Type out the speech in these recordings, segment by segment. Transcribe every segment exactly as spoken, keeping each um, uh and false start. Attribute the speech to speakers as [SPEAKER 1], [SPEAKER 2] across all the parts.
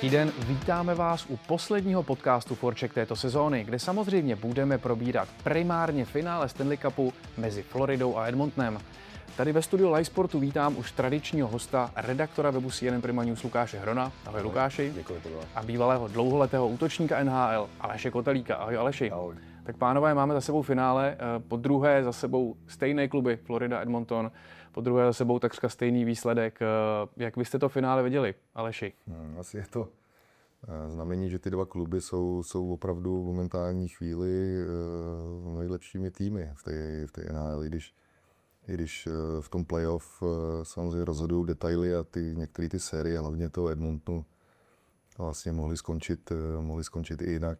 [SPEAKER 1] Hezký den, vítáme vás u posledního podcastu Forecheck této sezóny, kde samozřejmě budeme probírat primárně finále Stanley Cupu mezi Floridou a Edmontonem. Tady ve studiu Live Sportu vítám už tradičního hosta, redaktora webu C N N Prima News Lukáše Hrona. Ahoj, ahoj Lukáši.
[SPEAKER 2] Děkuji.
[SPEAKER 1] A bývalého dlouholetého útočníka N H L Aleše Kotelíka. Ahoj Aleši.
[SPEAKER 2] Ahoj.
[SPEAKER 1] Tak pánové, máme za sebou finále, po druhé za sebou stejné kluby Florida, Edmonton, po druhé za sebou takřka stejný výsledek. Jak byste to finále viděli, Aleši?
[SPEAKER 2] Hmm, asi je to znamení, že ty dva kluby jsou, jsou opravdu v momentální chvíli uh, nejlepšími týmy v té, v té N H L, i když, i když uh, v tom playoff uh, samozřejmě rozhodují detaily a ty, některé ty série, hlavně toho Edmontonu, vlastně mohly skončit, uh, mohly skončit i jinak.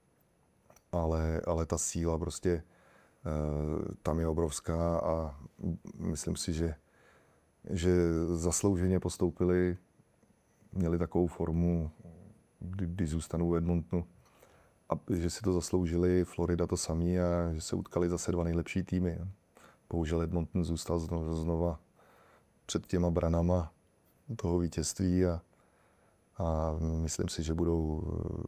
[SPEAKER 2] Ale, ale ta síla prostě uh, tam je obrovská a myslím si, že, že zaslouženě postoupili, měli takovou formu, kdy, kdy zůstanou v Edmontonu a že si to zasloužili, Florida to samý a že se utkali zase dva nejlepší týmy. Bohužel Edmonton zůstal znova, znova před těma branama toho vítězství a, a myslím si, že budou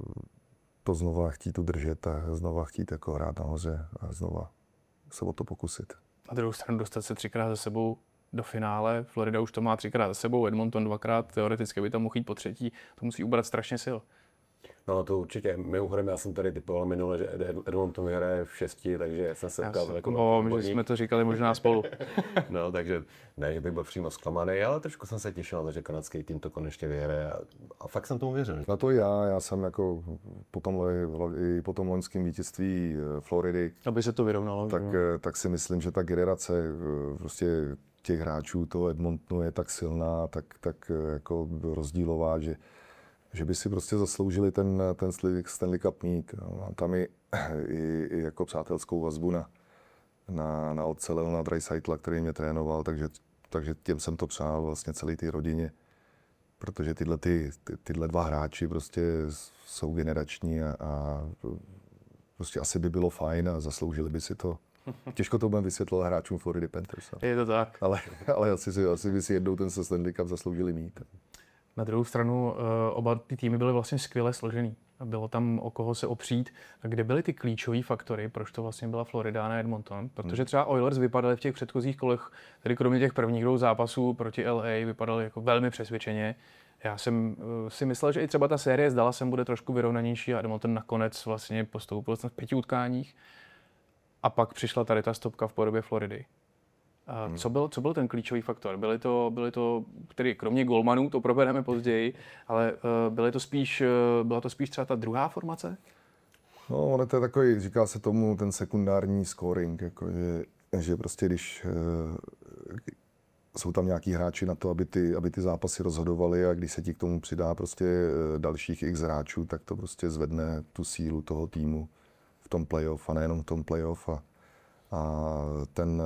[SPEAKER 2] to znova chtít udržet a znova chtít jako hrát nahoře a znova se o to pokusit.
[SPEAKER 1] Na druhou stranu dostat se třikrát za sebou do finále, Florida už to má třikrát za sebou, Edmonton dvakrát, teoreticky by tam mohl jít po třetí, to musí ubrat strašně sil.
[SPEAKER 3] No to určitě, mimochodem já jsem tady typoval minule, že Edmonton vyhraje v šesti, takže jsem se ukázal jako
[SPEAKER 1] no, že jsme to říkali možná spolu.
[SPEAKER 3] No, takže ne, že bych byl přímo zklamaný, ale trošku jsem se těšil na to, že kanadský tým to konečně vyhraje a, a fakt jsem tomu věřil.
[SPEAKER 2] Na to já, já jsem jako po tomhle, i po tom loňském vítězství Floridy,
[SPEAKER 1] aby se to vyrovnalo.
[SPEAKER 2] Tak, tak si myslím, že ta generace prostě těch hráčů toho Edmontonu je tak silná, tak, tak jako rozdílová, že že by si prostě zasloužili ten, ten Stanley Cup mít. Mám tam i, i, i jako přátelskou vazbu na, na, na Otcelel, na Dreisaitla, který mě trénoval, takže, takže těm jsem to přál vlastně celé té rodině. Protože tyhle, ty, ty, tyhle dva hráči prostě jsou generační a, a prostě asi by bylo fajn a zasloužili by si to. Těžko to budeme vysvětlovat hráčům Florida Panthers.
[SPEAKER 1] Je to tak.
[SPEAKER 2] Ale, ale asi, asi by si jednou ten Stanley Cup zasloužili mít.
[SPEAKER 1] Na druhou stranu oba ty týmy byly vlastně skvěle složený. Bylo tam o koho se opřít. A kde byly ty klíčové faktory, proč to vlastně byla Florida a Edmonton? Protože třeba Oilers vypadali v těch předchozích kolech, tedy kromě těch prvních dvou zápasů proti L A, vypadali jako velmi přesvědčeně. Já jsem si myslel, že i třeba ta série s Dallasem bude trošku vyrovnanější a Edmonton nakonec vlastně postoupil v pěti utkáních. A pak přišla tady ta stopka v podobě Floridy. Hmm. Co byl, co byl ten klíčový faktor? Byly to, byly to, tedy kromě golmanů, to probereme později, ale uh, byly to spíš, uh, byla to spíš třeba ta druhá formace?
[SPEAKER 2] No, ono to je takový, říká se tomu ten sekundární scoring, jako že, že prostě když uh, jsou tam nějaký hráči na to, aby ty, aby ty zápasy rozhodovali a když se ti k tomu přidá prostě uh, dalších x hráčů, tak to prostě zvedne tu sílu toho týmu v tom playoff a nejenom v tom playoff. A, A ten,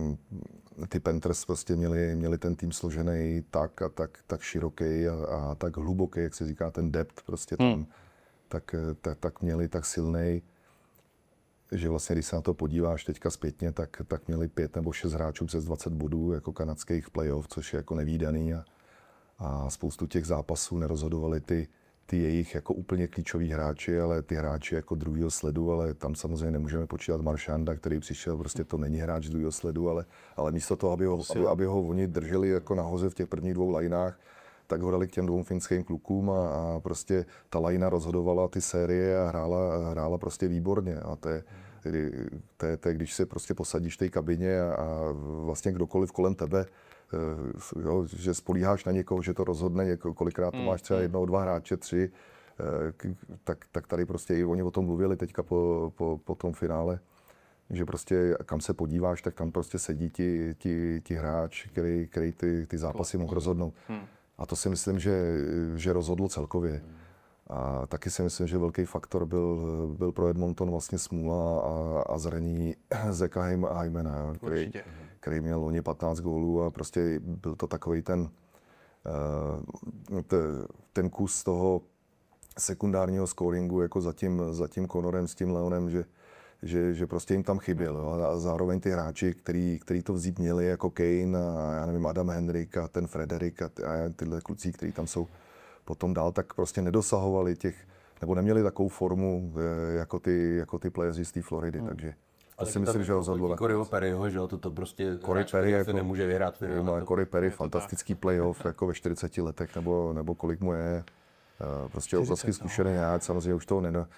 [SPEAKER 2] ty Panthers prostě měli, měli ten tým složený tak a tak, tak široký a, a tak hluboký, jak se říká, ten depth prostě tam, hmm. tak, tak, tak měli tak silný, že vlastně, když se na to podíváš teďka zpětně, tak, tak měli pět nebo šest hráčů přes dvacet bodů jako kanadských playoff, což je jako nevídaný a, a spoustu těch zápasů nerozhodovali ty ty jejich jako úplně klíčoví hráči, ale ty hráči jako druhýho sledu, ale tam samozřejmě nemůžeme počítat Marchanda, který přišel, prostě to není hráč druhýho sledu, ale, ale místo toho, aby ho, aby, aby ho oni drželi jako nahoře v těch prvních dvou lineách, tak ho dali k těm dvou finským klukům a, a prostě ta lajna rozhodovala ty série a hrála, hrála prostě výborně. A to je, to je, to je, když se prostě posadíš v té kabině a, a vlastně kdokoliv kolem tebe, Jo, že spolíháš na někoho, že to rozhodne, někoho, kolikrát to máš třeba jednoho, dva hráče, tři, tak, tak tady prostě i oni o tom mluvili teďka po, po, po tom finále, že prostě kam se podíváš, tak tam prostě sedí ti, ti, ti hráč, který, který ty, ty zápasy mohl rozhodnout. A to si myslím, že, že rozhodlo celkově. A taky si myslím, že velký faktor byl, byl pro Edmonton vlastně smůla a, a zranění Zeka Hymana, který, který měl loni patnáct gólů a prostě byl to takový ten, ten kus toho sekundárního scoringu jako za tím, za tím Connorem s tím Leonem, že, že, že prostě jim tam chyběl. Jo? A zároveň ty hráči, který, který to vzít měli, jako Kane a já nevím, Adam Henrik a ten Frederik a, ty, a tyhle kluci, kteří tam jsou potom dál tak prostě nedosahovali těch, nebo neměli takovou formu jako ty, jako ty playeři z té Floridy, hmm. takže to si myslím, že rozhodlo.
[SPEAKER 3] Coreyho Perryho, že jo, to, to prostě
[SPEAKER 2] Corey Perry jako,
[SPEAKER 3] nemůže vyhrát.
[SPEAKER 2] Má Corey Perry fantastický playoff jako ve čtyřiceti letech, nebo, nebo kolik mu je. Prostě obrovský zkušený hráč, samozřejmě už toho nena,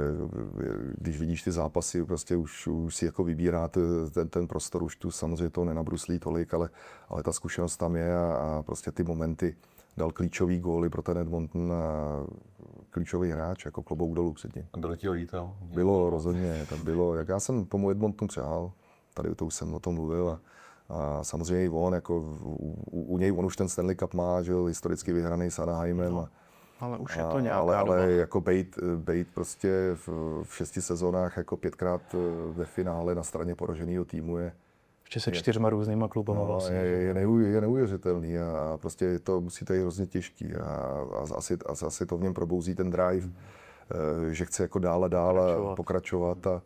[SPEAKER 2] když vidíš ty zápasy, prostě už, už si jako vybírá ten, ten prostor, už tu samozřejmě toho nenabruslí tolik, ale, ale ta zkušenost tam je a, a prostě ty momenty dal klíčový góly pro ten Edmonton a klíčový hráč, jako klobouk dolů před ním.
[SPEAKER 3] A bylo ti ho líto?
[SPEAKER 2] Bylo, rozhodně, tak bylo. Jak já jsem tomu Edmontonu přál, tady to už jsem o tom mluvil a, a samozřejmě i on, jako u, u, u něj on už ten Stanley Cup má, že jo, historicky vyhraný s Anaheimem.
[SPEAKER 1] No. Ale už je to nějaká
[SPEAKER 2] ale, ale
[SPEAKER 1] doba.
[SPEAKER 2] jako bejt, bejt prostě v, v šesti sezónách jako pětkrát ve finále na straně poraženého týmu je
[SPEAKER 1] ještě se čtyřma různýma klubama
[SPEAKER 2] no,
[SPEAKER 1] vlastně.
[SPEAKER 2] Je, je, neuj, je neuvěřitelný a prostě to musí to je hrozně těžký a, a asi, asi to v něm probouzí ten drive, že chce jako dál a dál pokračovat, pokračovat a,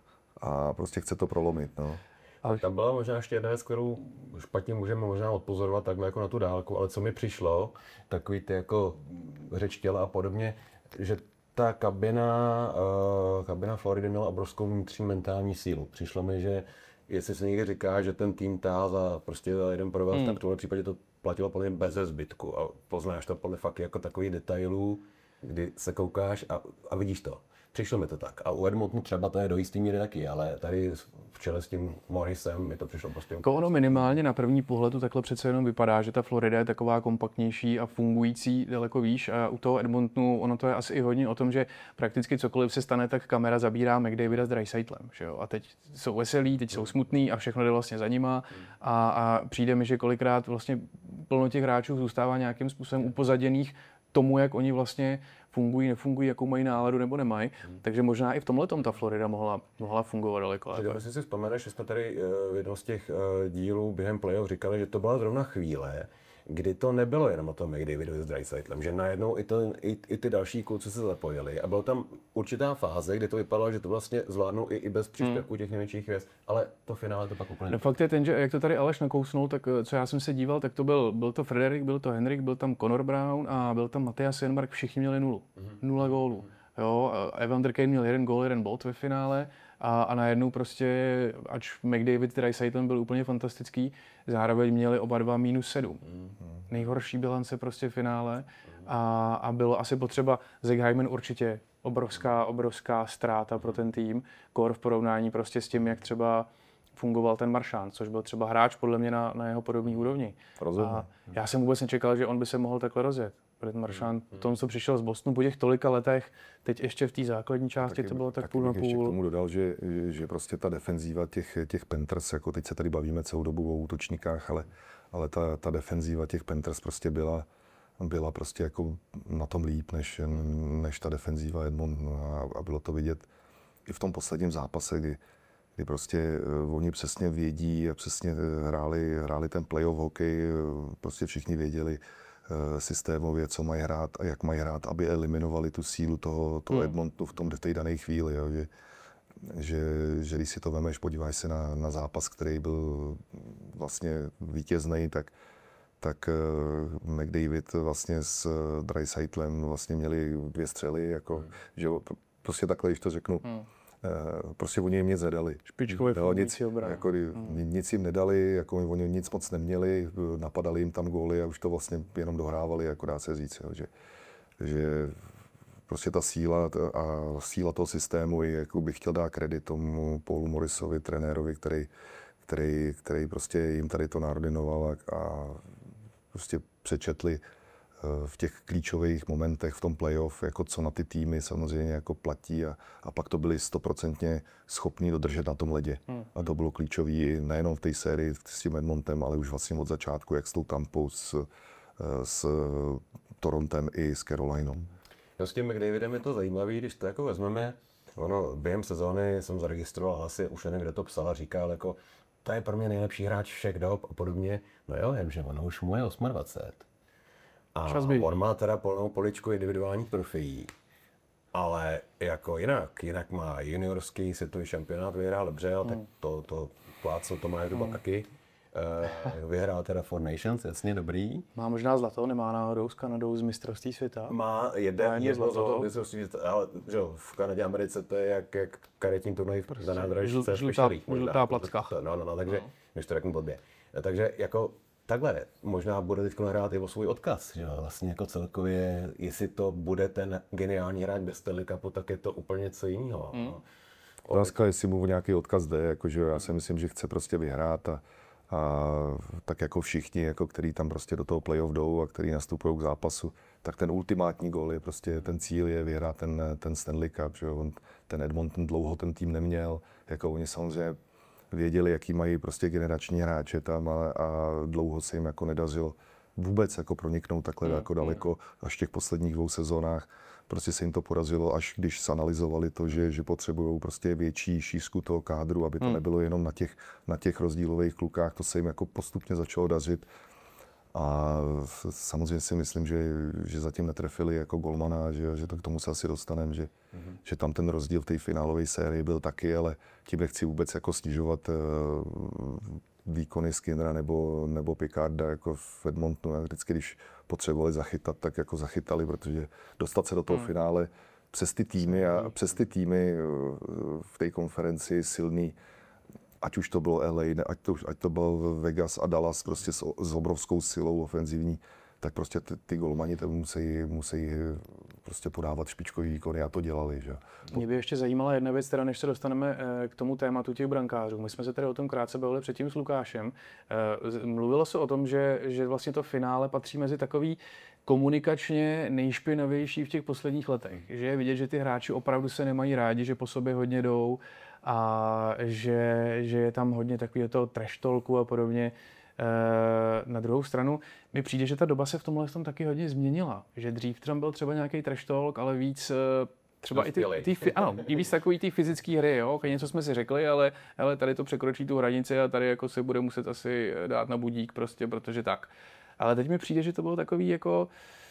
[SPEAKER 2] a prostě chce to prolomit. No.
[SPEAKER 3] Ale tam byla možná ještě jedna věc, kterou špatně můžeme možná odpozorovat takhle jako na tu dálku, ale co mi přišlo, takový ty jako řeč těla a podobně, že ta kabina, uh, kabina Floridy měla obrovskou vnitřní mentální sílu. Přišlo mi, že jestli se někdy říká, že ten tým táhá za prostě za jeden provaz, hmm. tak v tomhle případě to platilo plně bez zbytku a poznáš to podle fakt jako takových detailů, kdy se koukáš a, a vidíš to. Přišlo mi to tak. A u Edmontonu třeba to je do jistý míry taky, ale tady v čele s tím Morrisem mi to přišlo prostě...
[SPEAKER 1] Jako ono minimálně na první pohled to takhle přece jenom vypadá, že ta Florida je taková kompaktnější a fungující daleko výš a u toho Edmontonu ono to je asi i hodně o tom, že prakticky cokoliv se stane, tak kamera zabírá McDavida s Draisaitlem, že jo? A teď jsou veselí, teď jsou smutný a všechno jde vlastně za nima a, a přijde mi, že kolikrát vlastně plno těch hráčů zůstává nějakým způsobem upozaděných tomu, jak oni vlastně fungují, nefungují, jakou mají náladu nebo nemají. Hmm. Takže možná i v tomhletom ta Florida mohla, mohla fungovat daleko lépe.
[SPEAKER 3] Když si vzpomeneš, že jsme tady v jednom z těch dílů během playoff říkali, že to byla zrovna chvíle, kdy to nebylo jenom o tom McDavidovi s Draisaitlem, že najednou i, to, i, i ty další kluci se zapojili a byla tam určitá fáze, kdy to vypadalo, že to vlastně zvládnou i, i bez příspěvku hmm. těch největších hvězd, ale to finále to pak úplně...
[SPEAKER 1] No fakt je ten, že jak to tady Aleš nakousnul, tak co já jsem se díval, tak to byl, byl to Frederik, byl to Henrik, byl tam Connor Brown a byl tam Mattias Janmark, všichni měli nulu. Hmm. Nula gólů. Jo, Evander Kane měl jeden gól, jeden bod ve finále a, a najednou prostě, ač McDavid, Draisaitl byl úplně fantastický, zároveň měli oba dva minus sedm. Mm. Nejhorší bilance prostě v finále a, a bylo asi potřeba, Zach Hyman určitě obrovská, obrovská ztráta pro ten tým, kor v porovnání prostě s tím, jak třeba fungoval ten Marchand, což byl třeba hráč podle mě na, na jeho podobné úrovni.
[SPEAKER 2] Rozumím.
[SPEAKER 1] A já jsem vůbec nečekal, že on by se mohl takhle rozjet. Protože Marchand, v tom, co přišel z Bostonu po těch tolika letech, teď ještě v té základní části taky, to bylo tak půl na půl.
[SPEAKER 2] Ještě k tomu dodal, že, že, že prostě ta defenzíva těch, těch Panthers, jako teď se tady bavíme celou dobu o útočníkách, ale, ale ta, ta defenzíva těch Panthers prostě byla, byla prostě jako na tom líp, než, než ta defenzíva Edmontonu a, a bylo to vidět i v tom posledním zápase, kdy, kdy prostě uh, oni přesně vědí a přesně hráli, hráli ten playoff hokej, uh, prostě všichni věděli systémově, co mají hrát a jak mají hrát, aby eliminovali tu sílu toho, toho hmm. Edmontonu v tom v té dané chvíli. Jo, že, že, že když si to vemeš, podíváš se na, na zápas, který byl vlastně vítězný, tak, tak uh, McDavid vlastně s Draisaitlem vlastně měli dvě střely, jako, hmm. že prostě takhle, když to řeknu, hmm. Uh, prostě oni jim nic nedali.
[SPEAKER 1] Špičkový
[SPEAKER 2] nic, jako, hmm. nic jim nedali, jako oni nic moc neměli, napadali jim tam góly a už to vlastně jenom dohrávali, jako dá se říct, jo, že, že prostě ta síla a síla toho systému, jako bych chtěl dát kredit tomu Paulu Morrisovi, trenérovi, který, který, který prostě jim tady to naordinoval a, a prostě přečetli v těch klíčových momentech v tom playoff, jako co na ty týmy samozřejmě jako platí a, a pak to byli stoprocentně schopní dodržet na tom ledě. Hmm. A to bylo klíčové nejenom v té sérii s tím Edmontonem, ale už vlastně od začátku, jak s tou Tampou, s, s Torontem i s Carolinou.
[SPEAKER 3] No s tím McDavidem je to zajímavé, když to jako vezmeme, ono během sezóny jsem zaregistroval, asi už nevím, kdo to psal a říkal, jako to je pro mě nejlepší hráč všech dob a podobně. No jo, jenže ono už mu je dvacet osm. A on má teda plnou poličku individuálních trofejí, ale jako jinak, jinak má juniorský světový šampionát, vyhrál dobře, ale tak to, to plácel to má doba hmm. taky. Uh, vyhrál teda Four Nations, jasně, dobrý.
[SPEAKER 1] Má možná zlato, nemá náhodou s Kanadou z mistrovství světa?
[SPEAKER 3] Má jedno,
[SPEAKER 1] Má
[SPEAKER 3] jedno
[SPEAKER 1] zlato.
[SPEAKER 3] zlato mistrovství světa, ale že jo, v Kanadě, Americe to je jak, jak karetní turnaj
[SPEAKER 1] Prostě
[SPEAKER 3] za nádražce
[SPEAKER 1] žlutá, žlutá placka.
[SPEAKER 3] No, no, no, takže, no. Než to řeknu blbě. Takže jako takhle, možná bude teď hrát i o svůj odkaz, že jo, vlastně jako celkově, jestli to bude ten geniální hráč bez Stanley Cupu, tak je to úplně něco jiného. Mm.
[SPEAKER 2] Otázka, jestli mu nějaký odkaz jde, jakože já si myslím, že chce prostě vyhrát a, a tak jako všichni, jako který tam prostě do toho playoff jdou a který nastupují k zápasu, tak ten ultimátní gól je prostě, ten cíl je vyhrát ten, ten Stanley Cup, že jo, on, ten Edmonton dlouho ten tým neměl, jako oni samozřejmě věděli, jaký mají prostě generační hráče tam a, a dlouho se jim jako nedařilo vůbec jako proniknout takhle mm, jako daleko, až v těch posledních dvou sezónách. Prostě se jim to podařilo, až když zanalyzovali to, že, že potřebují prostě větší šířku toho kádru, aby to hmm. nebylo jenom na těch, na těch rozdílových klukách, to se jim jako postupně začalo dařit. A samozřejmě si myslím, že, že zatím netrefili jako golmana, že, že to k tomu se asi dostaneme, že, hmm. že tam ten rozdíl v té finálové sérii byl taky, ale tím nechci vůbec jako snižovat uh, výkony Skinnera nebo, nebo Picarda jako v Edmontonu. A vždycky, když potřebovali zachytat, tak jako zachytali, protože dostat se do toho hmm. finále přes ty týmy a přes ty týmy v té konferenci silný, ať už to bylo L A, ať to, ať to byl Vegas a Dallas prostě s, s obrovskou silou ofenzivní, tak prostě ty, ty golmani tam musí, musí prostě podávat špičkový výkony a to dělali. Že?
[SPEAKER 1] Mě by ještě zajímala jedna věc, teda, než se dostaneme k tomu tématu těch brankářů. My jsme se tady o tom krátce bavili předtím s Lukášem. Mluvilo se o tom, že, že vlastně to finále patří mezi takový komunikačně nejšpinavější v těch posledních letech. Že je vidět, že ty hráči opravdu se nemají rádi, že po sobě hodně jdou a že, že je tam hodně takového toho trash talku a podobně. Na druhou stranu mi přijde, že ta doba se v tomhle tom taky hodně změnila. Že dřív tam byl třeba nějaký trash talk, ale víc třeba i ty, ty, ano, i víc takový ty fyzický hry, jo, okay, něco jsme si řekli, ale, ale tady to překročí tu hranici a tady jako se bude muset asi dát na budík prostě, protože tak. Ale teď mi přijde, že to bylo takový jako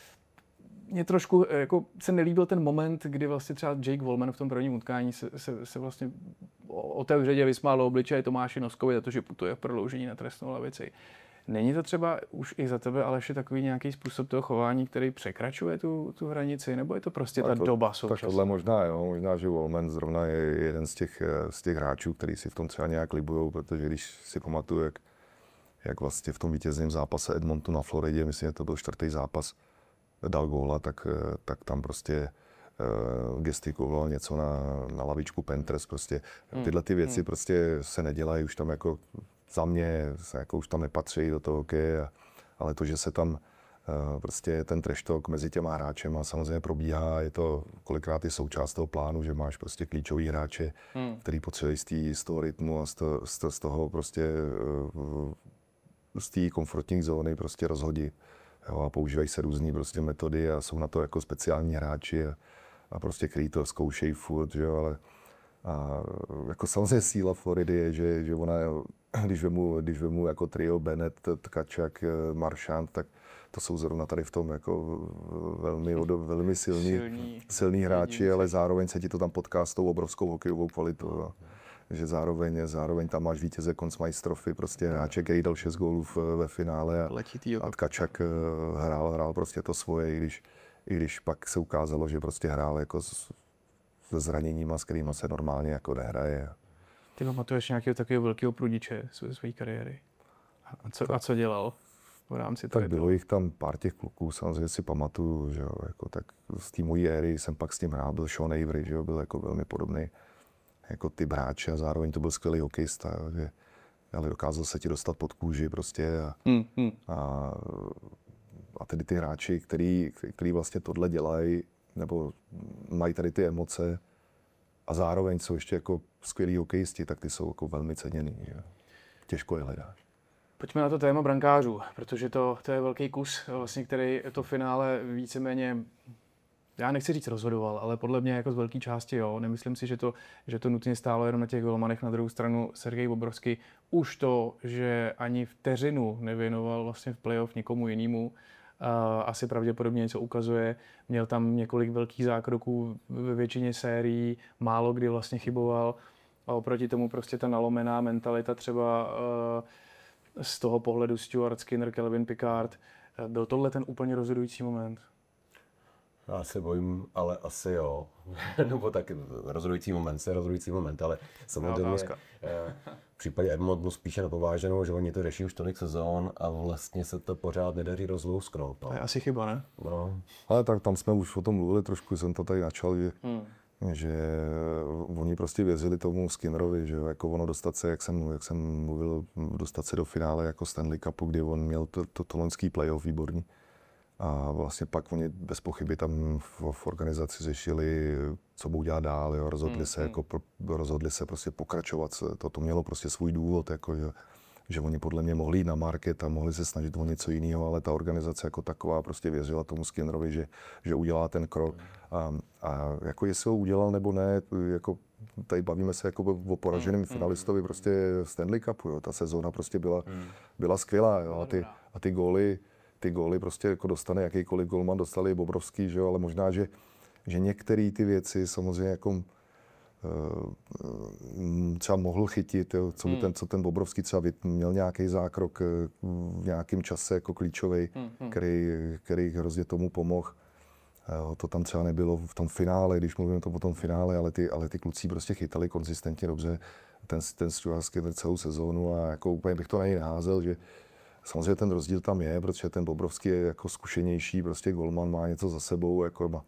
[SPEAKER 1] mě trošku jako se nelíbil ten moment, kdy vlastně třeba Jake Volman v tom prvním utkání se, se, se vlastně otevřeně vysmálo obličeje Tomáši Noskovi za to, že putuje v prodloužení na trestnou lavici. Není to třeba už i za tebe, ale ještě takový nějaký způsob toho chování, který překračuje tu, tu hranici, nebo je to prostě tak ta to, doba současná?
[SPEAKER 2] Tak tohle možná, jo. Možná, že Volman zrovna je jeden z těch, z těch hráčů, který si v tom třeba nějak libujou, protože když si pamatuju, jak, jak vlastně v tom vítězném zápase Edmontonu na Floridě, myslím, že to byl čtvrtý zápas, dal góla, tak, tak tam prostě uh, gestikuloval něco na, na lavičku Panthers. Prostě. Hmm. Tyhle ty věci hmm. prostě se nedělají, už tam jako za mě se jako už tam nepatří do toho hokeje, ale to, že se tam uh, prostě ten trash talk mezi těma hráčema samozřejmě probíhá, je to kolikrát i součást toho plánu, že máš prostě klíčový hráče, hmm. který potřebují z, tý, z toho rytmu a z, to, z toho prostě uh, z té komfortní zóny prostě rozhodit. Jo, a používají se různý prostě metody a jsou na to jako speciální hráči a, a prostě který to zkoušejí furt, že jo, ale a jako samozřejmě síla Floridy je, že, že ona, když vemu, když vemu jako trio Bennett, Tkačak, Marchand, tak to jsou zrovna tady v tom jako velmi, velmi silní, silní, silní hráči, ale zároveň se ti to tam potká s tou obrovskou hokejovou kvalitou. Jo. Že zároveň, zároveň tam máš vítěze Conn-Smythe, prostě hráče, který dal šest gólů ve finále a, a Tkačak hrál, hrál prostě to svoje, i když, i když pak se ukázalo, že prostě hrál jako s, se zraněníma, s kterýma se normálně jako nehraje.
[SPEAKER 1] Ty pamatuješ nějakého takového velkého prudiče své své kariéry? A co, a co dělal v rámci
[SPEAKER 2] tak bylo jich tam pár těch kluků, samozřejmě si pamatuju, že jo, jako tak z té mojí éry jsem pak s tím hrál, byl Sean Avery, že jo, byl jako velmi podobný jako typ hráče a zároveň to byl skvělý hokejista, že, ale dokázal se ti dostat pod kůži prostě a, hmm, hmm. a, a tedy ty hráči, který, který vlastně tohle dělají, nebo mají tady ty emoce a zároveň jsou ještě jako skvělí hokejisti, tak ty jsou jako velmi ceněný, že? Těžko je hledáš.
[SPEAKER 1] Pojďme na to téma brankářů, protože to, to je velký kus, vlastně, který to finále víceméně, já nechci říct rozhodoval, ale podle mě jako z velké části jo. Nemyslím si, že to, že to nutně stálo jenom na těch golmanech. Na druhou stranu Sergej Bobrovský už to, že ani vteřinu nevěnoval vlastně v playoff nikomu jinému, asi pravděpodobně něco ukazuje. Měl tam několik velkých zákroků ve většině sérií, málo kdy vlastně chyboval. A oproti tomu prostě ta nalomená mentalita třeba z toho pohledu Stuart Skinner, Kelvin Pickard. Byl tohle ten úplně rozhodující moment?
[SPEAKER 3] Já se bojím, ale asi jo. Nebo tak rozhodující moment, je rozhodující moment, ale samozřejmě v případě Edmontonu spíše napováženou, že oni to řeší už tolik sezón a vlastně se to pořád nedaří rozlousknout.
[SPEAKER 1] To je asi chyba, ne?
[SPEAKER 3] No.
[SPEAKER 2] Ale tak tam jsme už o tom mluvili trošku, jsem to tady načal, že, hmm. že oni prostě věřili tomu Skinnerovi, že jako ono dostat se, jak jsem, jak jsem mluvil, dostat se do finále jako Stanley Cupu, kdy on měl to, to, to loňský playoff výborný. A vlastně pak oni bez pochyby tam v, v organizaci řešili, co budou dělat dál, jo. Rozhodli hmm, se, hmm. jako, rozhodli se prostě pokračovat, to, to mělo prostě svůj důvod, jako, že, že oni podle mě mohli jít na market a mohli se snažit o něco jiného, ale ta organizace jako taková prostě věřila tomu Skinnerovi, že, že udělá ten krok. A, a jako jestli ho udělal nebo ne, jako tady bavíme se jako o poraženém finalistovi prostě Stanley Cupu, jo. Ta sezóna prostě byla, byla skvělá, jo. A ty, a ty góly, ty góly prostě jako dostane jakýkoliv golman, dostali Bobrovský, že jo, ale možná, že, že některé ty věci samozřejmě jako uh, třeba mohl chytit, jo, co by ten, co ten Bobrovský třeba měl nějaký zákrok v nějakém čase jako klíčový, hmm. který, který hrozně tomu pomohl. Uh, to tam třeba nebylo v tom finále, když mluvím to o tom finále, ale ty, ale ty kluci prostě chytali konzistentně dobře ten, ten Stuart Skinner celou sezónu a jako úplně bych to na něj neházel, že samozřejmě ten rozdíl tam je, protože ten Bobrovský je jako zkušenější, prostě golman má něco za sebou, jako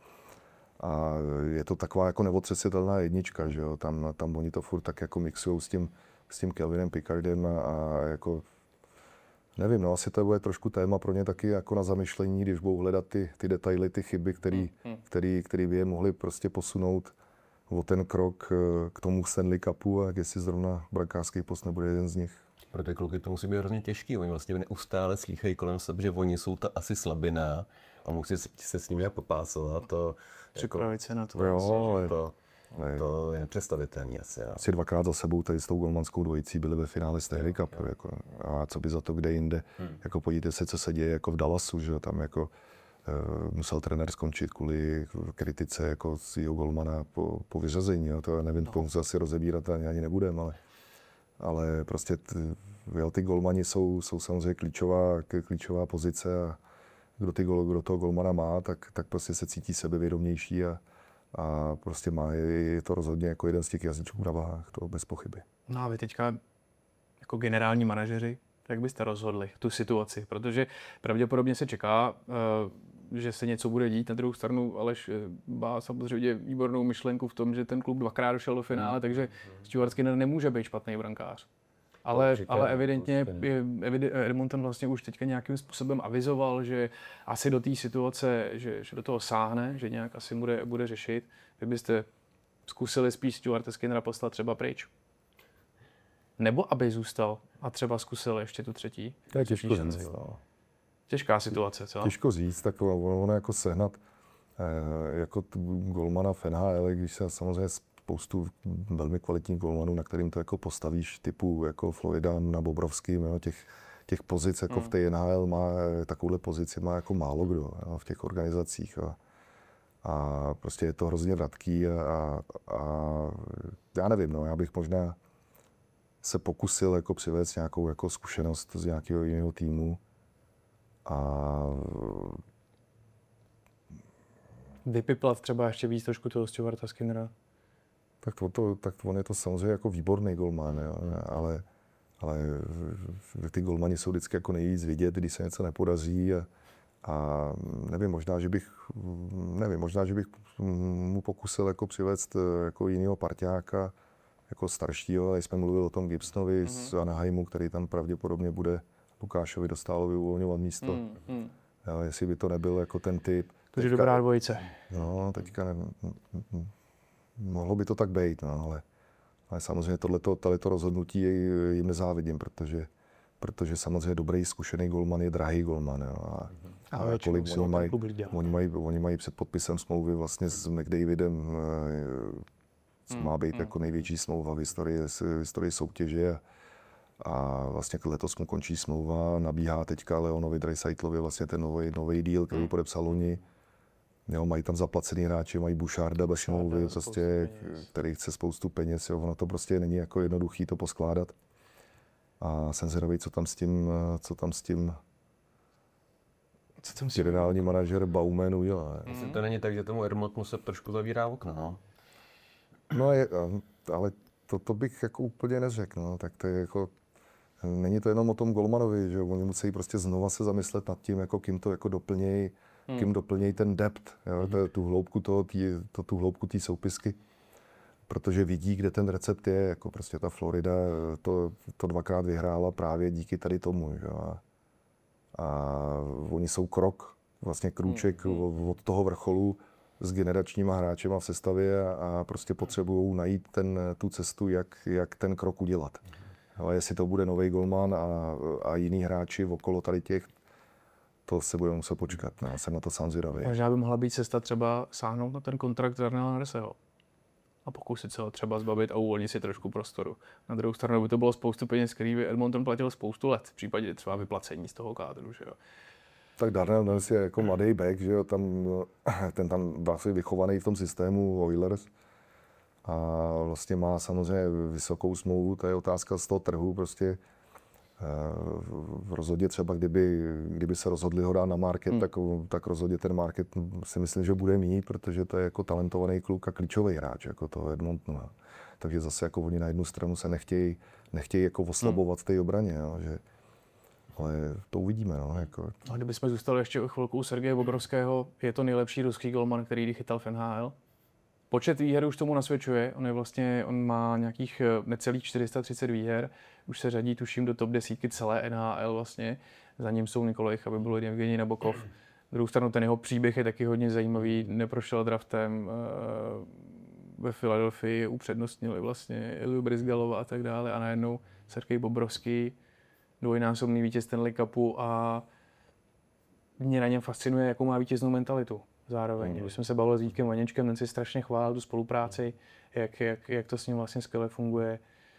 [SPEAKER 2] a je to taková jako neotřesitelná jednička, že jo, tam, tam oni to furt tak jako mixujou s tím, s tím Kelvinem Pickardem a, a jako, nevím, no asi to bude trošku téma pro ně taky jako na zamyšlení, když budou hledat ty, ty detaily, ty chyby, který, hmm. který, který by je mohli prostě posunout o ten krok k tomu Stanley Cupu a jestli zrovna brankářský post nebude jeden z nich.
[SPEAKER 3] Pro ty kluky to musí být hrozně těžký. Oni vlastně neustále slýchají kolem sebe, že oni jsou ta asi slabina a musí se s nimi popásovat. To,
[SPEAKER 1] Připravit
[SPEAKER 3] jako,
[SPEAKER 1] se na to.
[SPEAKER 2] Jo, ale,
[SPEAKER 3] to, to je nepředstavitelný asi. Já.
[SPEAKER 2] Asi dvakrát za sebou tady s tou golmanskou dvojicí byli ve finále Stanley Cupu. Jako, a co by za to kde jinde. Hmm. Jako podívejte se, co se děje jako v Dallasu, že tam jako uh, musel trenér skončit kvůli kritice jako svýho golmana po, po vyřazení. Jo. To nevím, no. To asi rozebírat ani, ani nebudem, ale ale prostě t, jo, ty golmani jsou, jsou samozřejmě klíčová, klíčová pozice a kdo, ty gol, kdo toho golmana má, tak, tak prostě se cítí sebevědomější a, a prostě má, je, je to rozhodně jako jeden z těch jazyčků na váhách, to bez pochyby.
[SPEAKER 1] No a vy teďka jako generální manažeři, jak byste rozhodli tu situaci? Protože pravděpodobně se čeká, že se něco bude dít. Na druhou stranu Aleš má samozřejmě výbornou myšlenku v tom, že ten klub dvakrát došel do finále, mm. takže Stuart Skinner nemůže být špatný brankář. Ale, říká, ale evidentně Edmonton vlastně už teďka nějakým způsobem avizoval, že asi do té situace, že, že do toho sáhne, že nějak asi bude, bude řešit. Vy byste zkusili spíš Stuarta Skinnera poslat třeba pryč? Nebo aby zůstal a třeba zkusil ještě tu třetí?
[SPEAKER 2] To je těžko říct.
[SPEAKER 1] Těžká situace, co?
[SPEAKER 2] Těžko říct, tak ono jako sehnat eh, jako golmana v N H L, když se samozřejmě spoustu velmi kvalitních golmanů, na kterým to jako postavíš, typu jako Florida na Bobrovským, jo, těch, těch pozic jako hmm. v té N H L má, takovouhle pozici má jako málo kdo, jo, v těch organizacích. A, a prostě je to hrozně vratký a, a, a já nevím, no, já bych možná se pokusil jako přivést nějakou jako zkušenost z nějakého jiného týmu. A
[SPEAKER 1] vypiplat třeba ještě víc trošku toho Stuarta Skinnera.
[SPEAKER 2] Tak, to, to, tak on je to samozřejmě jako výborný golman, jo, ale, ale ty golmani jsou vždycky jako nejvíc vidět, když se něco nepodaří a, a nevím, možná, že bych, nevím, možná, že bych mu pokusil jako přivést jako jinýho parťáka, jako staršího, ale jsme mluvili o tom Gibsonovi mm-hmm. z Anaheimu, který tam pravděpodobně bude Lukášovi Dostálovi uvolňovat místo. Mm, mm. Jo, jestli by to nebyl jako ten typ.
[SPEAKER 1] Takže dobrá dvojice.
[SPEAKER 2] No, teďka ne, mohlo by to tak být, no, ale, ale samozřejmě tohleto, tohleto rozhodnutí jim nezávidím, protože, protože samozřejmě dobrý zkušený golman je drahý golman. Jo, a, a, a kolik oni mají, oni, mají, oni mají před podpisem smlouvy vlastně s McDavidem, co má být mm, jako největší smlouva v historii, v historii soutěže. A vlastně letos mu končí smlouva, nabíhá teďka Leonovi Draisaitllovi vlastně ten nový nový deal, který podepsal loni. Jo, mají tam zaplacený hráči, mají Boucharda bez smlouvy, prostě, který chce spoustu peněz. Jo, ono to prostě není jako jednoduchý to poskládat. A jsem zvědavý, co tam s tím, co tam s tím
[SPEAKER 1] Co tam
[SPEAKER 2] generální manažer Baumann udělá.
[SPEAKER 3] Mm. To není tak, že tomu Edmontonu se trošku zavírá okno, no?
[SPEAKER 2] No, je, ale to, to bych jako úplně neřekl, no. Tak to je jako, není to jenom o tom golmanovi, že oni musí prostě znova se zamyslet nad tím, jako kým to jako doplnějí, hmm. kým doplnějí ten depth, jo, hmm. tu hloubku toho, tý, to, tu hloubku té soupisky, protože vidí, kde ten recept je, jako prostě ta Florida to, to dvakrát vyhrála právě díky tady tomu, že? A, a oni jsou krok, vlastně krůček hmm. od toho vrcholu s generačníma hráčema v sestavě a, a prostě potřebují najít ten, tu cestu, jak, jak ten krok udělat. Ale jestli to bude nový golman a, a jiný hráči okolo tady těch, to se budeme muset počkat. Já jsem na to sám zvědavý.
[SPEAKER 1] Možná by mohla být cesta třeba sáhnout na ten kontrakt Darnella Nurseho a pokusit se ho třeba zbavit a uvolnit si trošku prostoru. Na druhou stranu by to bylo spoustu peněz, který by Edmonton platil spoustu let, v případě třeba vyplacení z toho kádru, že jo.
[SPEAKER 2] Tak Darnell Nurse je jako mladý back, že jo, tam, ten tam vlastně vychovaný v tom systému Oilers a vlastně má samozřejmě vysokou smlouvu, to je otázka z toho trhu, prostě v rozhodě třeba, kdyby, kdyby se rozhodli ho dát na market, hmm. tak, tak rozhodně ten market si myslím, že bude mít, protože to je jako talentovaný kluk a klíčový hráč, jako toho Edmontonu. Takže zase jako oni na jednu stranu se nechtějí, nechtějí jako oslabovat v té obraně, jo, že ale to uvidíme, no, jako.
[SPEAKER 1] A kdybychom zůstali ještě o chvilku u Sergeje Bobrovského, je to nejlepší ruský golman, který kdy chytal v N H L. Počet výher už tomu nasvědčuje, on je vlastně, on má nějakých necelých čtyři sta třicet výher, už se řadí tuším do top desítky celé N H L vlastně, za ním jsou Nikolaj Chabibul, Evgenij Nabokov. Na druhou stranu ten jeho příběh je taky hodně zajímavý, neprošel draftem, ve Filadelfii upřednostnili vlastně Ilju Brizgalova a tak dále a najednou Sergej Bobrovský, dvojnásobný vítěz Stanley Cupu a mě na něm fascinuje, jakou má vítěznou mentalitu zároveň. Mm. Když jsme se bavili s Vítkem Vaněčkem, ten si strašně chválil tu spolupráci, jak, jak, jak to s ním vlastně skvěle funguje.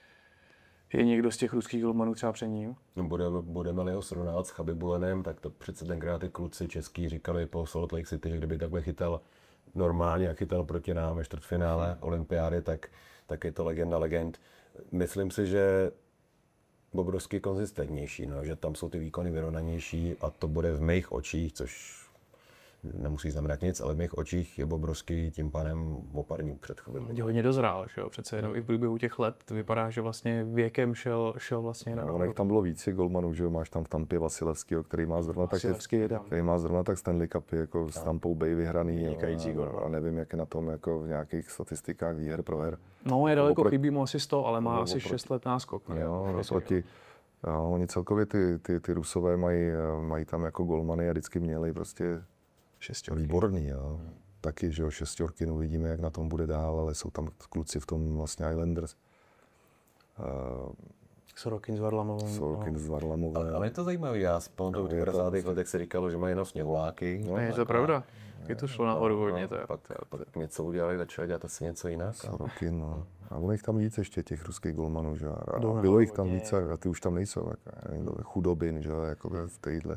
[SPEAKER 1] Je někdo z těch ruských golmanů třeba před ním?
[SPEAKER 3] No, budeme, budeme-li ho srovnávat s Chabibulenem, tak to přece tenkrát ty kluci český říkali po Salt Lake City, že kdyby takhle chytal normálně a chytal proti nám ve čtvrtfinále olympiády, tak, tak je to legenda legend. Myslím si, že Bobrovský konzistentnější, no, že tam jsou ty výkony vyrovnanější a to bude v mých očích, což nemusí znamenat nic, ale v mých očích je Bobrovský tím pádem oparník před chvílí.
[SPEAKER 1] Je hodně dozrál, že jo? Přece jenom i v průběhu těch let to vypadá, že vlastně věkem šel, šel vlastně na...
[SPEAKER 2] No, tam bylo víc golmanů, že jo? Máš tam v Tampě Vasilevského, který má zrovna tak, který má zrovna tak Stanley Cup, jako s Tampou Bay vyhraný, a, a nevím, jak je na tom jako v nějakých statistikách výher proher.
[SPEAKER 1] No, je daleko, chybí mu asi sto, ale má asi šest let náskok.
[SPEAKER 2] Ne? Jo, proti, jo, oni celkově ty, ty, ty Rusové mají, mají tam jako golmany a vždycky měli prostě
[SPEAKER 1] šestorky.
[SPEAKER 2] Výborný, jo. Hmm. Taky, že jo, šestorky, no uvidíme, jak na tom bude dál, ale jsou tam kluci v tom vlastně Islanders. Uh,
[SPEAKER 1] Sorokin s Varlamovou.
[SPEAKER 2] Sorokin
[SPEAKER 1] no.
[SPEAKER 2] s Varlamovou.
[SPEAKER 3] Ale, ale je to zajímavé, já pamatuju, v devadesátých letech se říkalo, že mají jenom sněhuláky.
[SPEAKER 1] No, je to pravda. Je to šlo nahoru hodně, to je.
[SPEAKER 3] Pak, pak něco udělali, začali dělat asi něco jinak.
[SPEAKER 2] Sorokin, no. A ono jich tam víc ještě, těch ruských golmanů, že a no, bylo jich tam hodně. Víc a ty už tam nejsou, jako, Chudobin, že jako v téhle.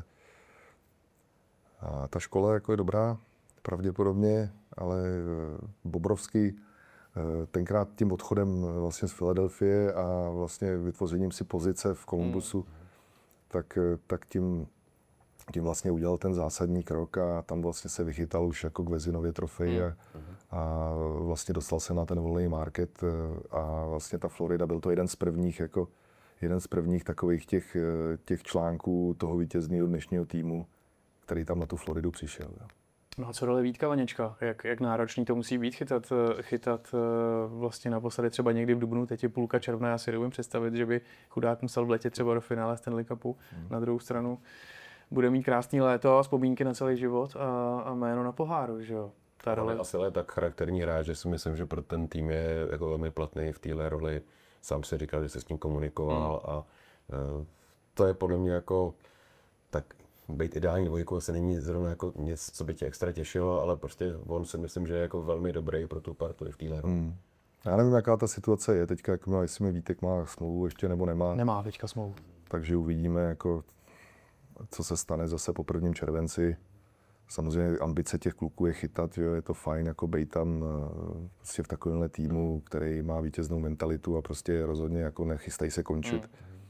[SPEAKER 2] A ta škola jako je dobrá, pravděpodobně, ale Bobrovský tenkrát tím odchodem vlastně z Filadelfie a vlastně vytvořením si pozice v Columbusu, mm. tak, tak tím, tím vlastně udělal ten zásadní krok a tam vlastně se vychytal už jako k Vezinově trofeji mm. a, a vlastně dostal se na ten volný market a vlastně ta Florida byl to jeden z prvních jako jeden z prvních takových těch, těch článků toho vítězného dnešního týmu, který tam na tu Floridu přišel. Jo.
[SPEAKER 1] No a co role Vítka Vaněčka? Jak, jak náročný to musí být chytat, chytat vlastně naposledy třeba někdy v dubnu, teď je půlka června, já si neumím představit, že by chudák musel vletět třeba do finále Stanley Cupu. Hmm. Na druhou stranu bude mít krásný léto a vzpomínky na celý život a, a jméno na poháru, že jo. Ta role...
[SPEAKER 3] Asi je tak charakterní hráč, že si myslím, že pro ten tým je jako velmi platný v téhle roli. Sám si říkal, že se s ním komunikoval hmm. a uh, to je podle mě jako tak být ideální dvojkou se není zrovna jako něco, co by tě extra těšilo, ale prostě on si myslím, že je jako velmi dobrý pro tu partu v téhle roli. Hmm.
[SPEAKER 2] Já nevím, jaká ta situace je teďka, jak má, jestli mi Vítek má smlouvu ještě nebo nemá.
[SPEAKER 1] Nemá teďka smlouvu.
[SPEAKER 2] Takže uvidíme, jako, co se stane zase po prvním červenci. Samozřejmě ambice těch kluků je chytat, že je to fajn jako bejt tam prostě v takovémhle týmu, který má vítěznou mentalitu a prostě rozhodně jako nechystají se končit. Hmm.